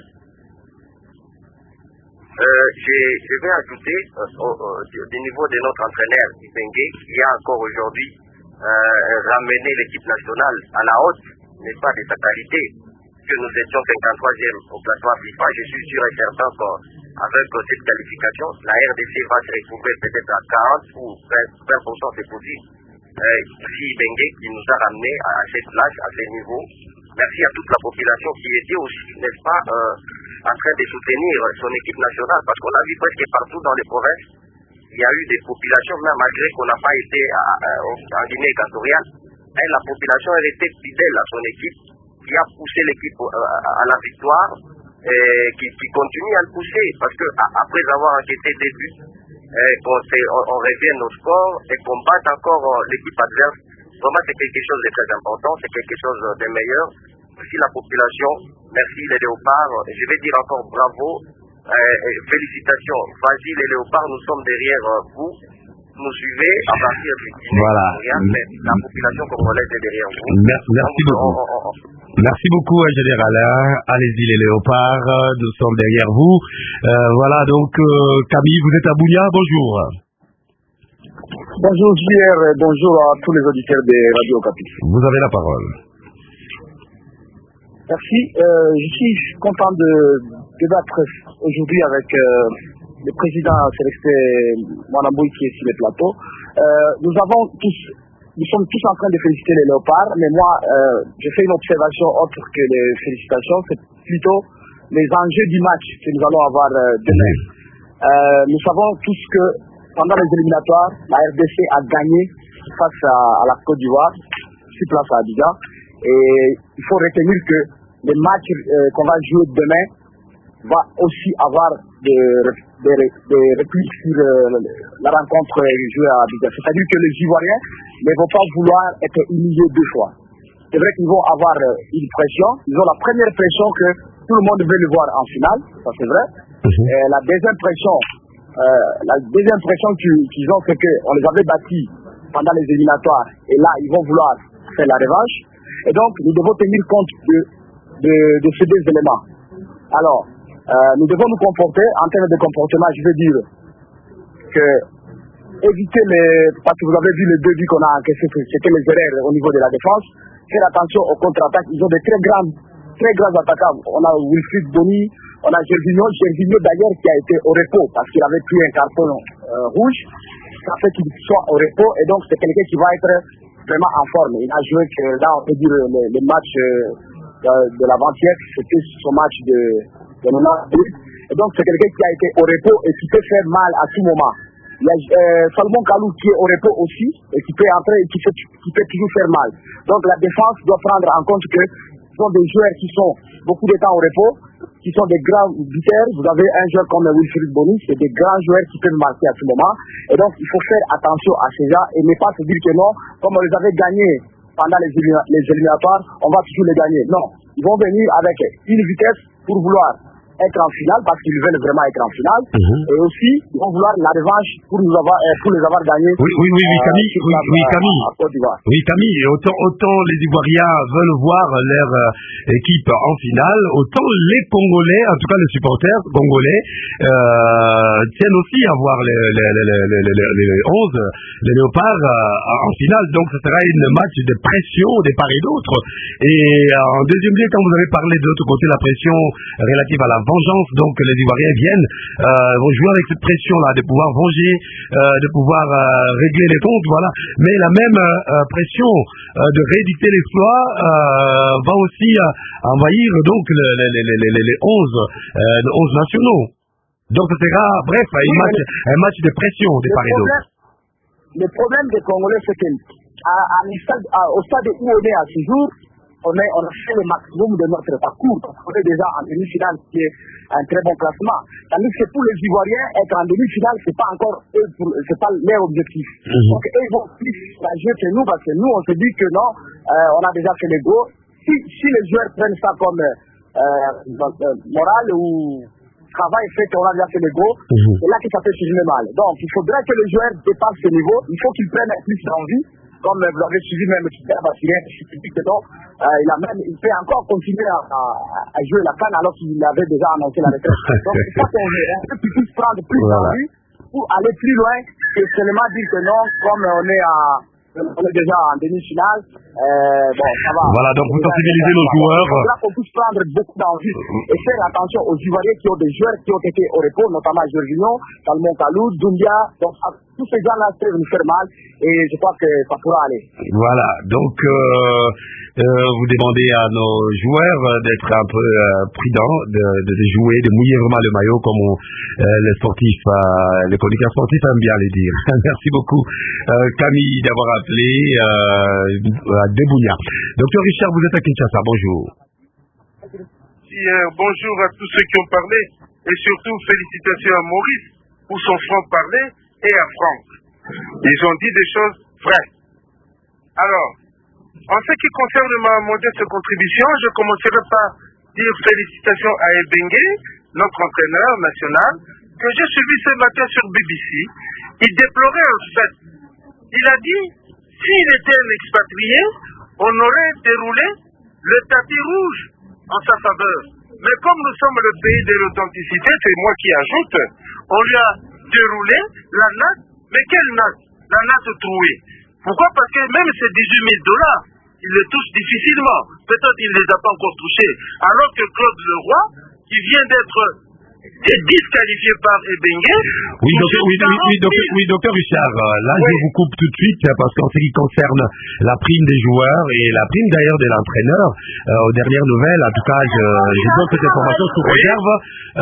Euh, je, je vais ajouter euh, au, au, du niveau de notre entraîneur, Ibengue, qui a encore aujourd'hui Euh, ramener l'équipe nationale à la haute, n'est pas de sa qualité, que nous étions cinquante-troisième au plateau FIFA. Je suis sûr et certain qu'avec cette qualification, la R D C va se retrouver peut-être à quarante ou vingt pour cent c'est possible. Euh, si Bengue qui nous a ramené à cette place, à ce niveau. Merci à toute la population qui était aussi, n'est-ce pas, euh, en train de soutenir son équipe nationale, parce qu'on a vu presque partout dans les provinces. Il y a eu des populations, même malgré qu'on n'a pas été à, à, en Guinée équatoriale, mais la population est restée fidèle à son équipe, qui a poussé l'équipe à, à la victoire, et qui, qui continue à le pousser, parce que à, après avoir enquêté des buts, qu'on on, on revient au sport et combattre encore l'équipe adverse, vraiment c'est quelque chose de très important, c'est quelque chose de meilleur. Merci la population, merci les léopards, je vais dire encore bravo. Euh, félicitations, vas-y les léopards, nous sommes derrière euh, vous, nous suivez à partir du Guinée, voilà. Mais la population congolaise est derrière vous. Merci, merci donc, beaucoup. On, on, on... Merci beaucoup, Général. Allez-y les léopards, nous sommes derrière vous. Euh, voilà, donc euh, Camille, vous êtes à Bounia, bonjour. Bonjour J R, bonjour à tous les auditeurs de Radio Okapi. Vous avez la parole. Merci, euh, je suis content de débattre aujourd'hui avec euh, le président Célestin Mwanamboui qui est sur le plateau. Euh, nous avons tous, nous sommes tous en train de féliciter les léopards, mais moi, euh, je fais une observation autre que les félicitations, c'est plutôt les enjeux du match que nous allons avoir euh, demain. Euh, nous savons tous que pendant les éliminatoires, la R D C a gagné face à, à la Côte d'Ivoire, sur place à Abidjan. Et il faut retenir que le match euh, qu'on va jouer demain va aussi avoir des, des, des répliques sur euh, la rencontre jouée à Abidjan. C'est-à-dire que les Ivoiriens ne vont pas vouloir être humiliés deux fois. C'est vrai qu'ils vont avoir euh, une pression. Ils ont la première pression que tout le monde veut le voir en finale, ça c'est vrai. Mm-hmm. Et la deuxième pression, euh, la deuxième pression qu'ils ont, c'est qu'on les avait battus pendant les éliminatoires. Et là, ils vont vouloir faire la revanche. Et donc, nous devons tenir compte de, de, de ces deux éléments. Alors, euh, nous devons nous comporter, en termes de comportement, je veux dire que éviter les... Parce que vous avez vu les deux buts qu'on a encaissés, c'était les erreurs au niveau de la défense. Faire attention aux contre-attaques. Ils ont de très grands, très grands attaquants. On a Wilfried Bony, on a Gervinho. Gervinho d'ailleurs qui a été au repos parce qu'il avait pris un carton euh, rouge. Ça fait qu'il soit au repos et donc c'est quelqu'un qui va être vraiment en forme. Il a joué que là, on peut dire, le, le match euh, de, de l'avant-hier, c'était son match de, de quatre-vingt-dix. Et donc, c'est quelqu'un qui a été au repos et qui peut faire mal à tout moment. Il y a euh, Salomon Kalou qui est au repos aussi et qui peut entrer et qui, fait, qui peut toujours faire mal. Donc, la défense doit prendre en compte que ce sont des joueurs qui sont beaucoup de temps au repos, qui sont des grands buteurs. Vous avez un joueur comme Wilfried Bony, c'est des grands joueurs qui peuvent marquer à tout moment. Et donc, il faut faire attention à ces gens et ne pas se dire que non, comme on les avait gagnés pendant les, les éliminatoires, on va toujours les gagner. Non, ils vont venir avec une vitesse pour vouloir être en finale parce qu'ils veulent vraiment être en finale. Mm-hmm. Et aussi, ils vont vouloir la revanche pour, nous avoir, euh, pour les avoir gagnés. Oui, oui, oui, oui, Camille. Euh, oui, la, oui, Camille. À, à Côte d'Ivoire. Oui, Camille. Autant, autant les Ivoiriens veulent voir leur euh, équipe en finale, autant les Congolais, en tout cas les supporters congolais, euh, tiennent aussi à voir les, les, les, les, les, les, les onze, les léopards euh, en finale. Donc, ce sera une match de pression des part et d'autre. Et euh, en deuxième lieu, quand vous avez parlé de l'autre côté, la pression relative à la vengeance, donc les Ivoiriens viennent, euh, vont jouer avec cette pression-là, de pouvoir venger, euh, de pouvoir euh, régler les comptes, voilà. Mais la même euh, pression euh, de rééditer l'exploit euh, va aussi euh, envahir donc le, les, les, les, les, les onze, euh, les onze nationaux. Donc ce sera, bref, un, oui, match, un match de pression des part et d'autre. Le problème des Congolais, c'est que à, à stade, à, au stade où on est à ce jour, on, est, on a fait le maximum de notre parcours, parce qu'on est déjà en demi-finale, qui est un très bon classement. Tandis que pour les Ivoiriens, être en demi-finale, c'est pas encore eux, pour, c'est pas leur objectif. Mm-hmm. Donc eux, ils vont plus agir que nous, parce que nous, on se dit que non, euh, on a déjà fait les go. Si, si les joueurs prennent ça comme euh, euh, morale ou travail fait qu'on a déjà fait les go, mm-hmm. c'est là que ça peut changer mal. Donc il faudrait que les joueurs dépassent ce niveau, il faut qu'ils prennent plus d'envie. Comme vous l'avez suivi même, Super Bastien, je dis que non, euh, il a même, il peut encore continuer à, à, à jouer la canne alors qu'il avait déjà annoncé la retraite. Donc c'est ça qu'on veut, hein, qu'ils puissent prendre plus voilà. d'envie pour aller plus loin que seulement dire que non, comme on est à, on est déjà en demi-finale, euh, bon, ça va. Voilà, donc vous sensibilisez nos joueurs. Il faudra qu'on puisse prendre beaucoup d'envie et faire attention aux Ivoiriens qui ont des joueurs qui ont été au repos, notamment Jorginho, Salmon Kalou, Doumbia, donc tous ces gens-là peuvent nous faire mal et je crois que ça pourra aller. Voilà, donc euh, euh, vous demandez à nos joueurs d'être un peu euh, prudents, de, de, de jouer, de mouiller vraiment le maillot comme on, euh, les sportifs, euh, les chroniqueurs sportifs aiment bien le dire. Merci beaucoup euh, Camille d'avoir appelé euh, à Debounia. Docteur Richard, vous êtes à Kinshasa, bonjour. Si, euh, bonjour à tous ceux qui ont parlé et surtout félicitations à Maurice pour son franc-parler et à Franck. Ils ont dit des choses vraies. Alors, en ce qui concerne ma modeste contribution, je commencerai par dire félicitations à Ebengue, notre entraîneur national, que j'ai suivi ce matin sur B B C. Il déplorait un fait. Il a dit, s'il était un expatrié, on aurait déroulé le tapis rouge en sa faveur. Mais comme nous sommes le pays de l'authenticité, c'est moi qui ajoute, on lui a déroulé la natte. Mais quelle natte? La natte trouée. Pourquoi? Parce que même ces dix-huit mille dollars, il les touche difficilement. Peut-être qu'il ne les a pas encore touchés. Alors que Claude Leroy, qui vient d'être disqualifié par Ebengue. Oui, docteur, oui, oui, oui, docteur, oui, docteur Richard, là oui. Je vous coupe tout de suite parce qu'en ce qui concerne la prime des joueurs et la prime d'ailleurs de l'entraîneur, euh, aux dernières nouvelles, en tout cas, je, je donne cette information sous réserve euh,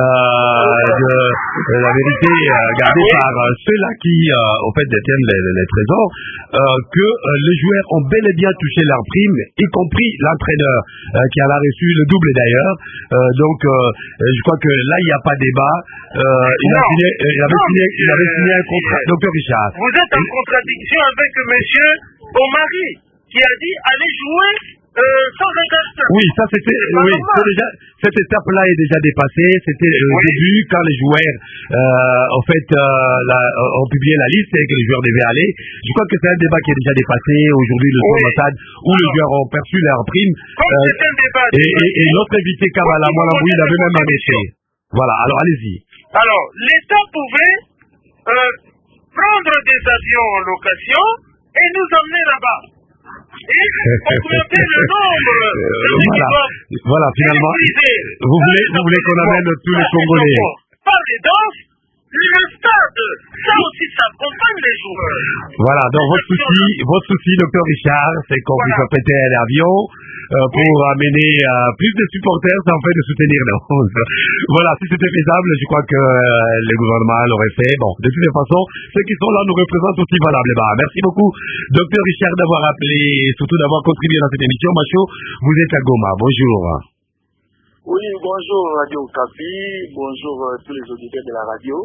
de, de la vérité euh, gardée par euh, ceux-là qui, euh, au fait, détiennent les, les, les trésors, euh, que euh, les joueurs ont bel et bien touché leur prime, y compris l'entraîneur euh, qui en a reçu le double d'ailleurs. Euh, donc, euh, je crois que là, il n'y a pas débat. Euh, il, a signé, il, avait non, signé, il avait signé un contrat. Docteur Richard. Vous êtes en contradiction avec monsieur Omari qui a dit allez jouer euh, sans réserve. Oui, ça c'était. Oui, déjà, cette étape-là est déjà dépassée. C'était le oui. début quand les joueurs, euh, en fait, euh, la, ont publié la liste et que les joueurs devaient aller. Je crois que c'est un débat qui est déjà dépassé. Aujourd'hui, le oui. Stade où les joueurs ont perçu leur prime. Comme euh, c'est un débat. Et, et, et notre invité Kamala Moualambou, il avait même un essai. Voilà, alors allez-y. Alors, l'État pouvait euh, prendre des avions en location et nous emmener là-bas. Et augmenter le nombre de voilà. Voilà, finalement, vous voulez, vous voulez qu'on amène tous les Congolais. Par les danses, le stade, ça aussi, ça accompagne les joueurs. Voilà, donc votre souci, votre souci, docteur Richard, c'est qu'on voilà. puisse prêter un avion euh, pour oui. amener euh, plus de supporters en fait de soutenir les onze. Voilà, si c'était faisable, je crois que euh, le gouvernement l'aurait fait. Bon, de toutes les façons, ceux qui sont là nous représentent aussi valablement. Merci beaucoup, docteur Richard, d'avoir appelé et surtout d'avoir contribué dans cette émission. Macho, vous êtes à Goma. Bonjour. Oui, bonjour Radio Okapi, bonjour euh, tous les auditeurs de la radio.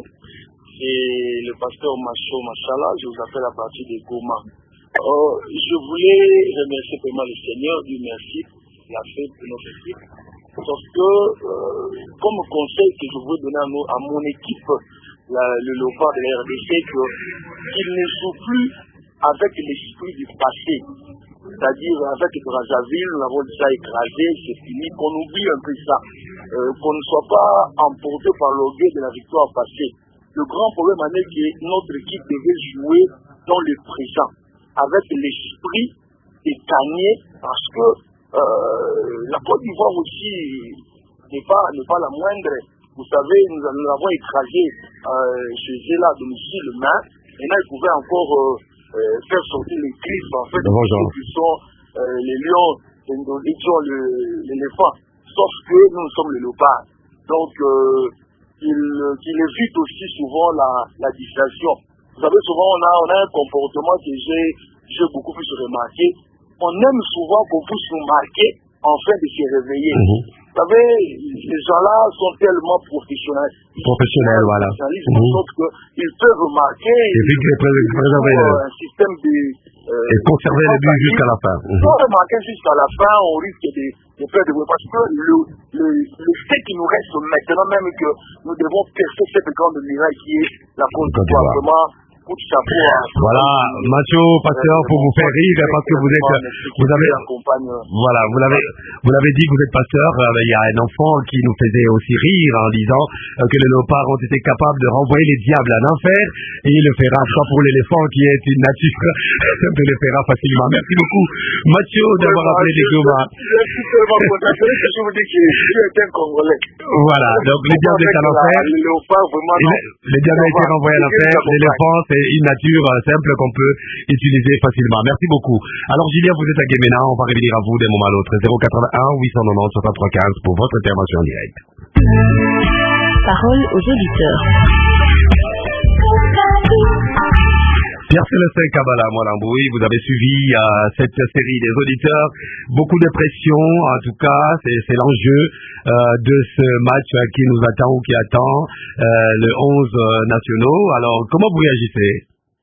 C'est le pasteur Macho Machala, je vous appelle à partir de Goma. Euh, je voulais remercier vraiment le Seigneur, Dieu merci, la fête de notre équipe. Sauf que, euh, comme conseil que je veux donner à, nos, à mon équipe, la, le Léopard de la R D C, qu'il ne joue plus avec l'esprit du passé. C'est-à-dire, avec Brazzaville, nous l'avons déjà écrasé, c'est fini, qu'on oublie un peu ça. Euh, qu'on ne soit pas emporté par l'orgueil de la victoire passée. Le grand problème est que notre équipe devait jouer dans le présent, avec l'esprit de gagner, parce que euh, la Côte d'Ivoire aussi n'est pas, n'est pas la moindre. Vous savez, nous, nous l'avons écrasé euh, chez eux là, domicile, mais maintenant ils pouvaient encore euh, euh, faire sortir les griffes, en fait, qui sont euh, les lions, ils sont l'éléphant. Sauf que nous, nous sommes les léopards. Donc, euh, il, il évite aussi souvent la, la distraction. Vous savez, souvent, on a, on a un comportement que j'ai, j'ai beaucoup plus remarqué. On aime souvent qu'on puisse nous marquer en fait de se réveiller. Mm-hmm. Vous savez, ces gens-là sont tellement professionnels. Professionnels, voilà. Professionnalisme, mm-hmm. Sauf qu'ils peuvent remarquer. Et puis, ils peuvent un système de... Euh, et conserver les buts jusqu'à la fin. Mm-hmm. Sans remarquer jusqu'à la fin, on risque de, de faire de bruit. Parce que le, le, le fait qu'il nous reste maintenant même que nous devons percer cette grande muraille qui est la Côte d'Ivoire. Vraiment, voilà, Mathieu, pasteur, pour vous faire rire, parce que vous êtes, vous avez, voilà, vous l'avez, vous l'avez dit que vous êtes pasteur. Il y a un enfant qui nous faisait aussi rire en disant que les léopards ont été capables de renvoyer les diables à l'enfer, et il le fera pas pour l'éléphant qui est une nature, de le fera facilement. Merci beaucoup, Mathieu, d'avoir appelé les Goma. Voilà, donc les diables étaient à l'enfer, les diables ont été renvoyés à l'enfer, l'éléphant c'est une nature simple qu'on peut utiliser facilement. Merci beaucoup. Alors Julien, vous êtes à Guémena, on va revenir à vous d'un moment à l'autre. zéro quatre-vingt-un huit cent quatre-vingt-dix soixante-trois quinze pour votre intervention en direct. Parole aux auditeurs. Pierre-Célestin Kabbalah, Molamboui, vous avez suivi euh, cette série des auditeurs. Beaucoup de pression, en tout cas, c'est, c'est l'enjeu euh, de ce match qui nous attend ou qui attend euh, le onze nationaux. Alors, comment vous réagissez?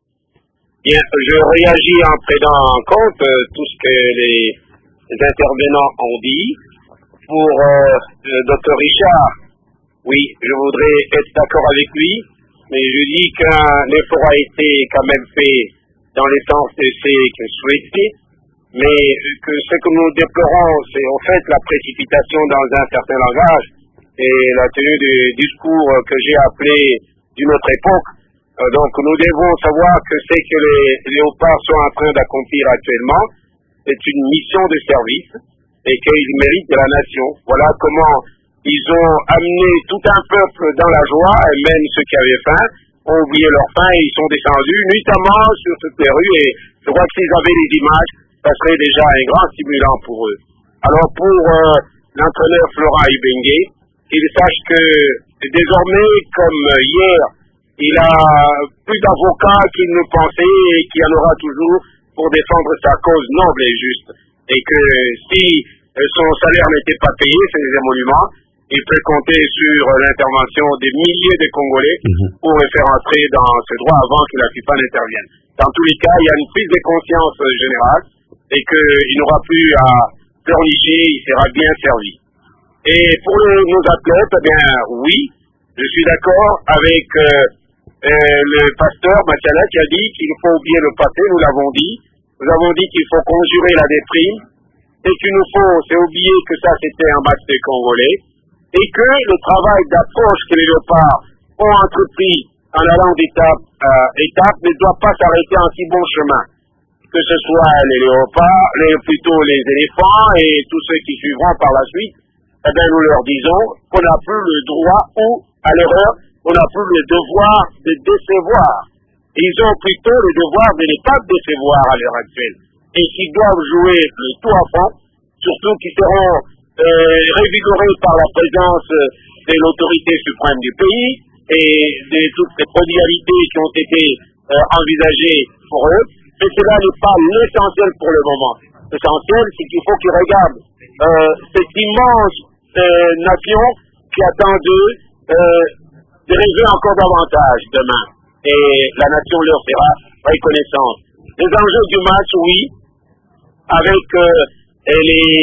Bien, je réagis en prenant en compte euh, tout ce que les, les intervenants ont dit. Pour euh, le docteur Richard, oui, je voudrais être d'accord avec lui. Mais je dis qu'un effort a été quand même fait dans les sens de ce que souhaité, mais que ce que nous déplorons, c'est en fait la précipitation dans un certain langage et la tenue du discours que j'ai appelé d'une autre époque. Euh, donc nous devons savoir que ce que les léopards sont en train d'accomplir actuellement, c'est une mission de service et qu'ils méritent de la nation. Voilà comment ils ont amené tout un peuple dans la joie, et même ceux qui avaient faim ont oublié leur faim et ils sont descendus nuitamment sur toutes les rues. Et je crois que s'ils avaient les images, ça serait déjà un grand stimulant pour eux. Alors pour euh, l'entraîneur Florent Ibenge, qu'il sache que désormais, comme hier, il a plus d'avocats qu'il ne pensait et qu'il y en aura toujours pour défendre sa cause noble et juste. Et que si son salaire n'était pas payé, ses émoluments, il peut compter sur l'intervention des milliers de Congolais pour les faire entrer dans ce droit avant que la FIFA n'intervienne. Dans tous les cas, il y a une prise de conscience générale et qu'il n'aura plus à pleurnicher, il sera bien servi. Et pour le, nos athlètes, eh bien oui, je suis d'accord avec euh, euh, le pasteur Matiala qui a dit qu'il faut oublier le passé, nous l'avons dit. Nous avons dit qu'il faut conjurer la déprime et qu'il nous faut, c'est oublier que ça c'était un match des Congolais. Et que le travail d'approche que les léopards ont entrepris en allant d'étape à étape ne doit pas s'arrêter en si bon chemin. Que ce soit les léopards, les, plutôt les éléphants et tous ceux qui suivront par la suite, eh bien nous leur disons qu'on n'a plus le droit ou, à l'erreur, on n'a plus le devoir de décevoir. Ils ont plutôt le devoir de ne pas décevoir à l'heure actuelle. Et s'ils doivent jouer le tout à fond, surtout qu'ils seront Euh, revigoré par la présence de l'autorité suprême du pays et de toutes les prodigalités qui ont été euh, envisagées pour eux, mais cela n'est pas l'essentiel pour le moment. L'essentiel, c'est qu'il faut qu'ils regardent euh, cette immense euh, nation qui attend d'eux euh, de rêver encore davantage demain. Et la nation leur sera reconnaissante. Les enjeux du match, oui, avec euh, les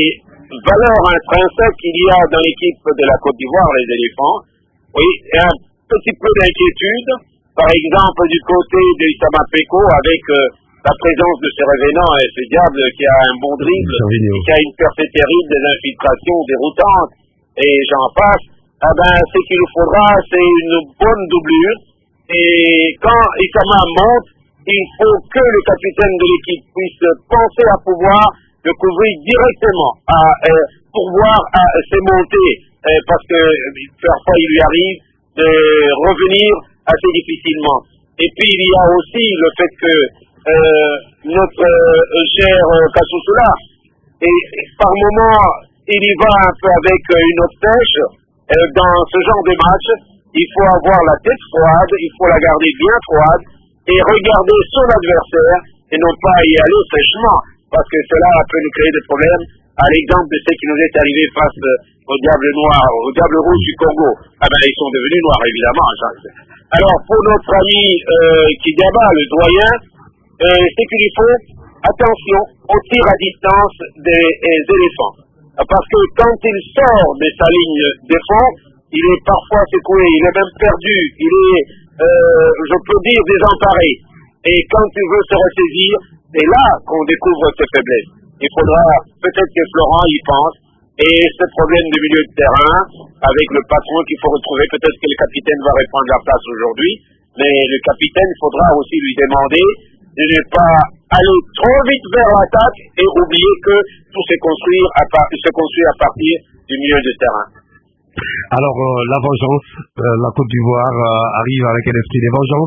valeur intrinsèque qu'il y a dans l'équipe de la Côte d'Ivoire, les éléphants. Oui, et un petit peu d'inquiétude, par exemple du côté de Issama Peko, avec euh, la présence de ce revenant et ce diable qui a un bon dribble, qui a une percée terrible, des infiltrations déroutantes, et j'en passe. Ah ben, ce qu'il nous faudra, c'est une bonne doublure. Et quand Issama monte, il faut que le capitaine de l'équipe puisse penser à pouvoir le couvrir directement, à euh, pourvoir à euh, ses montées, euh, parce que parfois il lui arrive de revenir assez difficilement. Et puis il y a aussi le fait que euh, notre euh, cher euh, Kassoussoula, et par moment, il y va un peu avec euh, une autre pêche. Euh, dans ce genre de match, il faut avoir la tête froide, il faut la garder bien froide, et regarder son adversaire, et non pas y aller sèchement, parce que cela peut nous créer des problèmes, à l'exemple de ce qui nous est arrivé face euh, au diable noir, au diable rouge du Congo. Ah ben, ils sont devenus noirs, évidemment. Alors, pour notre ami euh, Kidaba, le doyen, euh, c'est qu'il faut attention au tir à distance des, des éléphants. Parce que quand il sort de sa ligne de fond, il est parfois secoué, il est même perdu, il est, euh, je peux dire, désemparé. Et quand il veut se ressaisir, c'est là qu'on découvre ses faiblesses. Il faudra peut-être que Florent y pense. Et ce problème de milieu de terrain, avec le patron qu'il faut retrouver, peut-être que le capitaine va reprendre la place aujourd'hui, mais le capitaine, il faudra aussi lui demander de ne pas aller trop vite vers l'attaque et oublier que tout se construit à, par, se construit à partir du milieu de terrain. Alors, euh, la vengeance, euh, la Côte d'Ivoire euh, arrive avec un esprit de vengeance?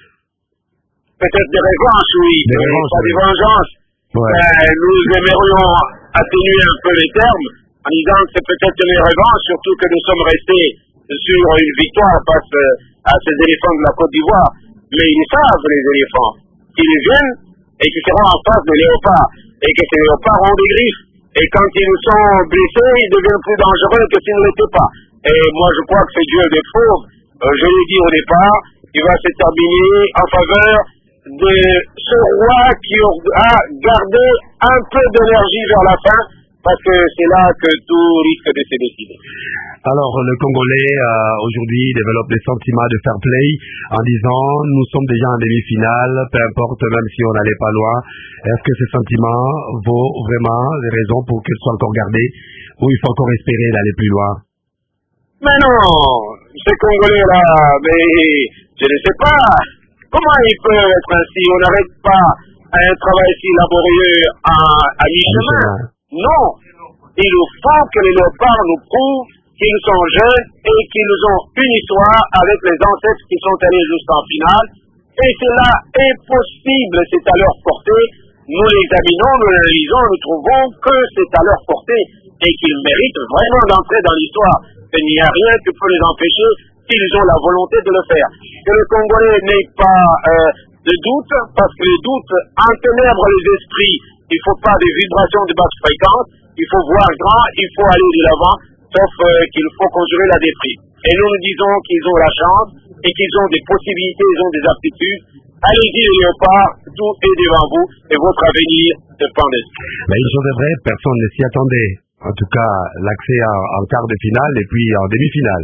Peut-être des revanches, oui, des mais revanches, pas oui. des vengeances. Ouais. Euh, nous aimerions atténuer un peu les termes en disant que c'est peut-être des revanches, surtout que nous sommes restés sur une victoire face à ces éléphants de la Côte d'Ivoire. Mais ils savent, les éléphants, qu'ils viennent et qu'ils seront en face des léopards, et que ces léopards ont des griffes. Et quand ils nous sont blessés, ils deviennent plus dangereux que s'ils ne l'étaient pas. Et moi, je crois que ce Dieu des fauves, euh, je l'ai dit au départ, il va se terminer en faveur de ce roi qui a gardé un peu d'énergie vers la fin, parce que c'est là que tout risque de se décider. Alors, le Congolais, euh, aujourd'hui, développe des sentiments de fair play en disant, nous sommes déjà en demi-finale, peu importe, même si on n'allait pas loin. Est-ce que ce sentiment vaut vraiment les raisons pour qu'il soit encore gardé, ou il faut encore espérer d'aller plus loin? Mais non, ces Congolais-là, mais je ne sais pas. Comment il peut être ainsi? On n'arrête pas un travail si laborieux à, à mi-chemin. Non, il faut que les léopards nous prouvent qu'ils sont jeunes et qu'ils ont une histoire avec les ancêtres qui sont allés jusqu'en finale. Et cela est possible, c'est à leur portée. Nous l'examinons, nous l'analysons, nous trouvons que c'est à leur portée et qu'ils méritent vraiment d'entrer dans l'histoire. Il n'y a rien qui peut les empêcher s'ils ont la volonté de le faire. Que le Congolais n'ait pas euh, de doute, parce que les doutes enténèbrent les esprits. Il ne faut pas des vibrations de basse fréquence, il faut voir grand, il faut aller de l'avant, sauf euh, qu'il faut conjurer la déprime. Et nous nous disons qu'ils ont la chance et qu'ils ont des possibilités, ils ont des aptitudes. Allez-y les léopards, tout est devant vous et votre avenir dépend de ça. Mais une chose est vraie, personne ne s'y attendait. En tout cas, l'accès en, en quart de finale et puis en demi-finale.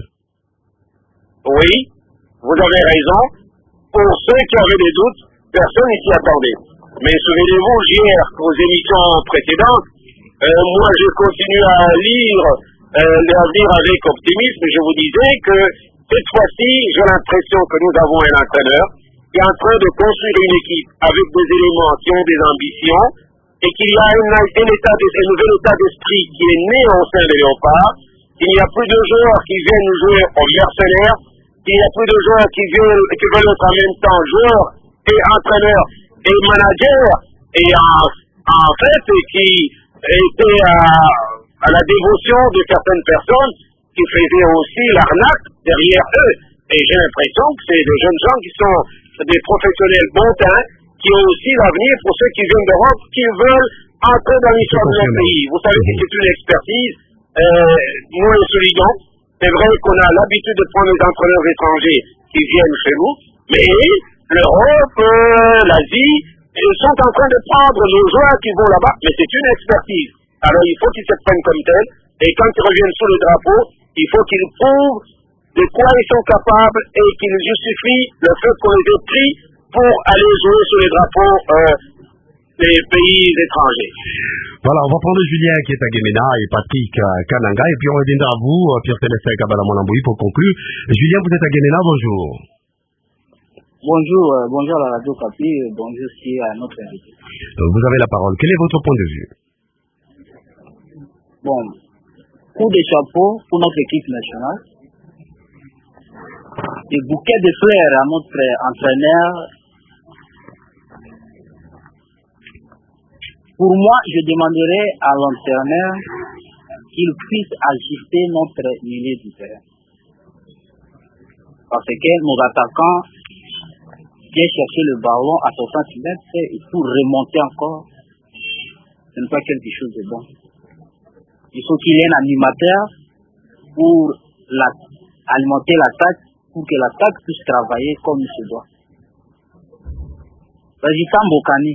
Oui, vous avez raison. Pour ceux qui avaient des doutes, personne ne s'y attendait. Mais souvenez-vous, hier, aux émissions précédentes, euh, moi je continue à lire euh, l'avenir avec optimisme. Je vous disais que cette fois-ci, j'ai l'impression que nous avons un entraîneur qui est en train de construire une équipe avec des éléments qui ont des ambitions et qu'il y a un, un, état de, un nouvel état d'esprit qui est né au sein des léopards. Il n'y a plus de joueurs qui viennent jouer aux mercenaires, il n'y a plus de joueurs qui veulent, qui veulent être en même temps joueurs et entraîneurs et managers, et en, en fait qui étaient à, à la dévotion de certaines personnes qui faisaient aussi l'arnaque derrière eux. Et j'ai l'impression que c'est des jeunes gens qui sont des professionnels bons teint, qui ont aussi l'avenir pour ceux qui viennent d'Europe, qui veulent entrer dans l'histoire de leur pays. Vous savez que c'est une expertise, euh, nous les solidons. C'est vrai qu'on a l'habitude de prendre des entraîneurs étrangers qui viennent chez nous, mais l'Europe, euh, l'Asie, ils sont en train de prendre les joueurs qui vont là-bas, mais c'est une expertise. Alors il faut qu'ils se prennent comme tels, et quand ils reviennent sous le drapeau, il faut qu'ils prouvent de quoi ils sont capables et qu'ils justifient le fait qu'on les ait pris pour aller jouer sur les drapeaux euh, des pays étrangers. Voilà, on va prendre Julien qui est à Guémena et Patrick à Kananga, et puis on reviendra à vous, Pierre-Célestin Kabalamolamboui, pour conclure. Julien, vous êtes à Guémena, bonjour. Bonjour, euh, bonjour à la radio Capi, bonjour aussi à notre invité. Vous avez la parole. Quel est votre point de vue? Bon, coup de chapeau pour notre équipe nationale. Des bouquets de fleurs à notre entraîneur. Pour moi, je demanderais à l'entraîneur qu'il puisse ajuster notre milieu du terrain. Parce que nos attaquants viennent chercher le ballon à soixante mètres et pour remonter encore, ce n'est pas quelque chose de bon. Il faut qu'il y ait un animateur pour la, alimenter l'attaque, pour que l'attaque puisse travailler comme il se doit. Régissant Bokani,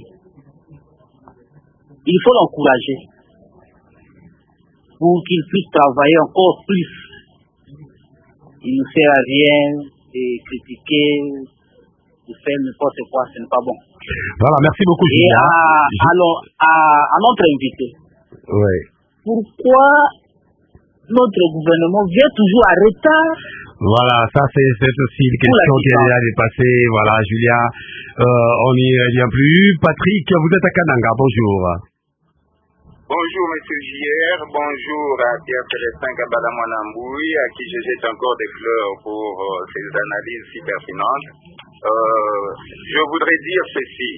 il faut l'encourager pour qu'il puisse travailler encore plus. Il ne sert à rien de critiquer, de faire n'importe quoi, ce n'est pas bon. Voilà, merci beaucoup, Et Julien. à, alors, à, à notre invité, oui. Pourquoi notre gouvernement vient toujours à retard? Voilà, ça c'est, c'est aussi une question qui est déjà dépassée. Voilà, Julien, euh, on n'y revient plus. Patrick, vous êtes à Kananga, bonjour. Bonjour, monsieur J R, bonjour à Pierre-Célestin Kabalamolamboui, à qui je jette encore des fleurs pour euh, ces analyses si pertinentes. Euh, je voudrais dire ceci.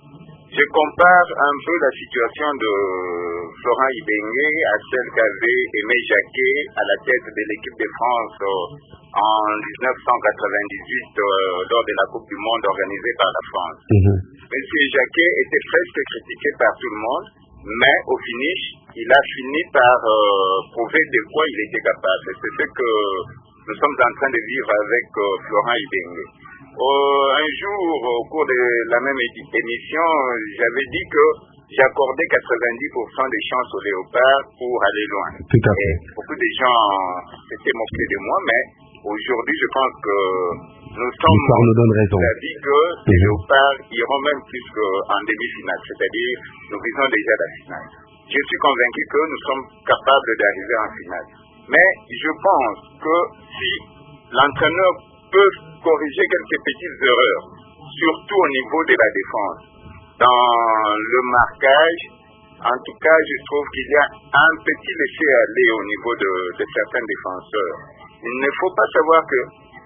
Je compare un peu la situation de Florent Ibenge à celle qu'avait Aimé Jacquet à la tête de l'équipe de France euh, en dix-neuf cent quatre-vingt-dix-huit euh, lors de la Coupe du Monde organisée par la France. Mm-hmm. Monsieur Jacquet était presque critiqué par tout le monde, mais au finish, il a fini par euh, prouver de quoi il était capable. Et c'est ce que nous sommes en train de vivre avec euh, Florent Ibenge. Euh, un jour, au cours de la même émission, j'avais dit que j'accordais quatre-vingt-dix pour cent des chances aux léopards pour aller loin. Tout à fait. Et beaucoup de gens s'étaient moqués de moi, mais aujourd'hui, je pense que nous sommes nous donne raison. d'avis que les mmh. léopards iront même plus qu'en demi-finale, c'est-à-dire nous visons déjà la finale. Je suis convaincu que nous sommes capables d'arriver en finale. Mais je pense que si l'entraîneur peut corriger quelques petites erreurs, surtout au niveau de la défense. Dans le marquage, en tout cas, je trouve qu'il y a un petit laisser-aller au niveau de, de certains défenseurs. Il ne faut pas savoir que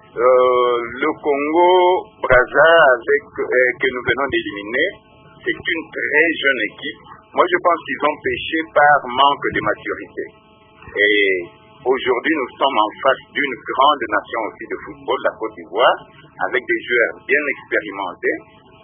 euh, le Congo-Brazza avec, euh, que nous venons d'éliminer, c'est une très jeune équipe. Moi, je pense qu'ils ont péché par manque de maturité. Et aujourd'hui, nous sommes en face d'une grande nation aussi de football, la Côte d'Ivoire, avec des joueurs bien expérimentés.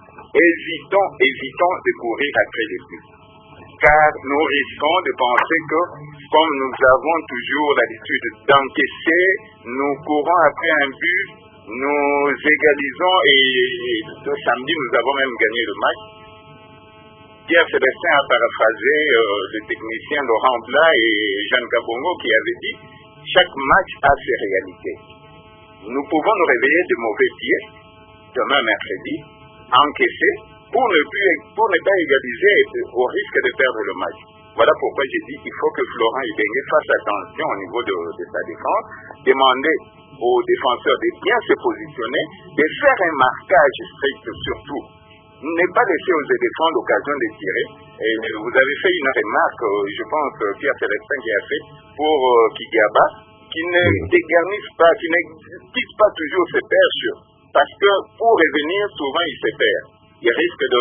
Évitons, évitons de courir après les buts. Car nous risquons de penser que, comme nous avons toujours l'habitude d'encaisser, nous courons après un but, nous égalisons et ce samedi, nous avons même gagné le match. Pierre-Célestin a paraphrasé euh, le technicien Laurent Blas et Jeanne Kabongo qui avait dit « Chaque match a ses réalités. Nous pouvons nous réveiller de mauvais pieds, demain mercredi, encaisser, pour ne, plus, pour ne pas égaliser au risque de perdre le match. » Voilà pourquoi j'ai dit qu'il faut que Florent Ibenge fasse attention au niveau de, de sa défense, demander aux défenseurs de bien se positionner, de faire un marquage strict surtout. Ne pas laisser aux éléphants l'occasion de tirer. Et vous avez fait une remarque, je pense, Pierre-Célestin qui a fait, pour euh, Kigaba, qui ne dégarnisse pas, qui ne quitte pas toujours ses perches, parce que pour revenir, souvent il se perd. Il risque de,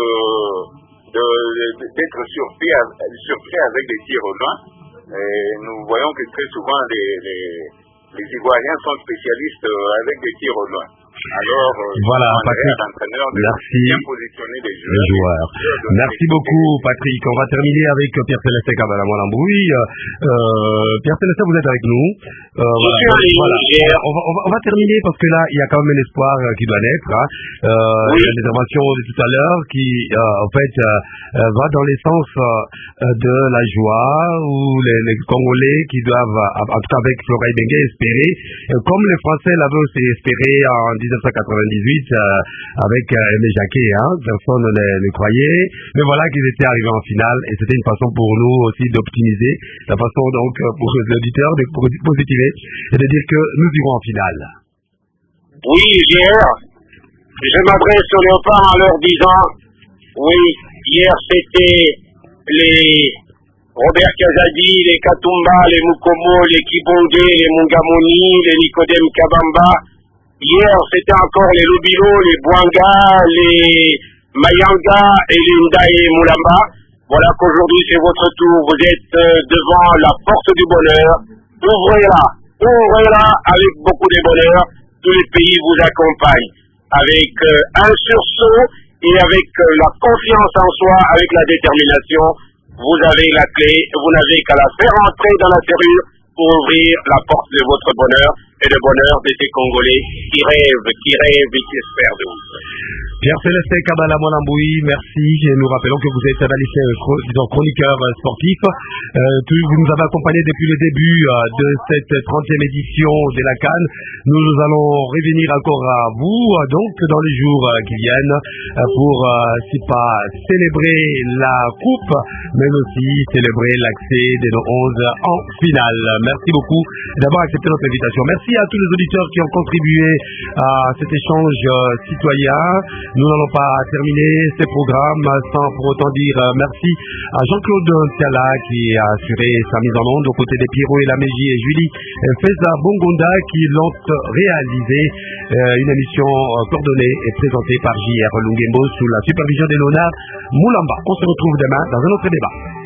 de, de, d'être surpris, surpris avec des tirs au loin. Et nous voyons que très souvent les, les, les Ivoiriens sont spécialistes avec des tirs au loin. Alors, euh, voilà, je Patrick. à l'entraîneur de Merci. bien positionner les joueurs. Les joueurs. Merci beaucoup, Patrick. On va terminer avec Pierre Célestin Kabalamolamboui. Euh, Pierre Célestin, vous êtes avec nous. Euh, voilà. voilà. On, va, on, va, on va terminer parce que là, il y a quand même un espoir euh, qui doit naître. Hein. Euh, oui. L'intervention de tout à l'heure qui, euh, en fait, euh, euh, va dans les sens euh, de la joie où les, les Congolais qui doivent, euh, en tout cas avec Florent Ibenge, espérer, euh, comme les Français l'avaient aussi espéré en dix-neuf cent quatre-vingt-dix-huit euh, avec euh, Aimé Jacquet, hein, personne ne le croyait, mais voilà qu'ils étaient arrivés en finale et c'était une façon pour nous aussi d'optimiser, la façon donc pour les auditeurs de positiver et de dire que nous irons en finale. Oui, hier, je m'adresse aux léopards en leur disant, oui, hier c'était les Robert Kazadi, les Katumba, les Mukomo, les Kibonge, les Mungamoni, les Nicodème Kabamba. Hier, c'était encore les Lobilo, les Bwanga, les Mayanga et les Ndaye Moulamba. Voilà qu'aujourd'hui, c'est votre tour. Vous êtes devant la porte du bonheur. Ouvrez-la, ouvrez-la avec beaucoup de bonheur. Tous les pays vous accompagnent avec euh, un sursaut et avec euh, la confiance en soi, avec la détermination. Vous avez la clé, vous n'avez qu'à la faire entrer dans la serrure pour ouvrir la porte de votre bonheur et le bonheur de ces Congolais qui rêvent, qui rêvent et qui espèrent de vous. Pierre Célestin Kabalamolamboui, merci. Et nous rappelons que vous êtes analyste, disons, chroniqueur sportif. Euh, vous nous avez accompagnés depuis le début euh, de cette trentième édition de la CAN. Nous, nous allons revenir encore à vous, euh, donc, dans les jours euh, qui viennent, euh, pour, euh, si pas célébrer la coupe, mais aussi célébrer l'accès de nos onze en finale. Merci beaucoup d'avoir accepté notre invitation. Merci à tous les auditeurs qui ont contribué à cet échange euh, citoyen. Nous n'allons pas terminer ces programmes sans pour autant dire euh, merci à Jean-Claude Tiala qui a assuré sa mise en onde aux côtés des Pierrot et Laméji et Julie Feza Bongonda qui l'ont réalisé. Euh, une émission euh, coordonnée et présentée par J R Lungembo sous la supervision de Léonard Moulamba. On se retrouve demain dans un autre débat.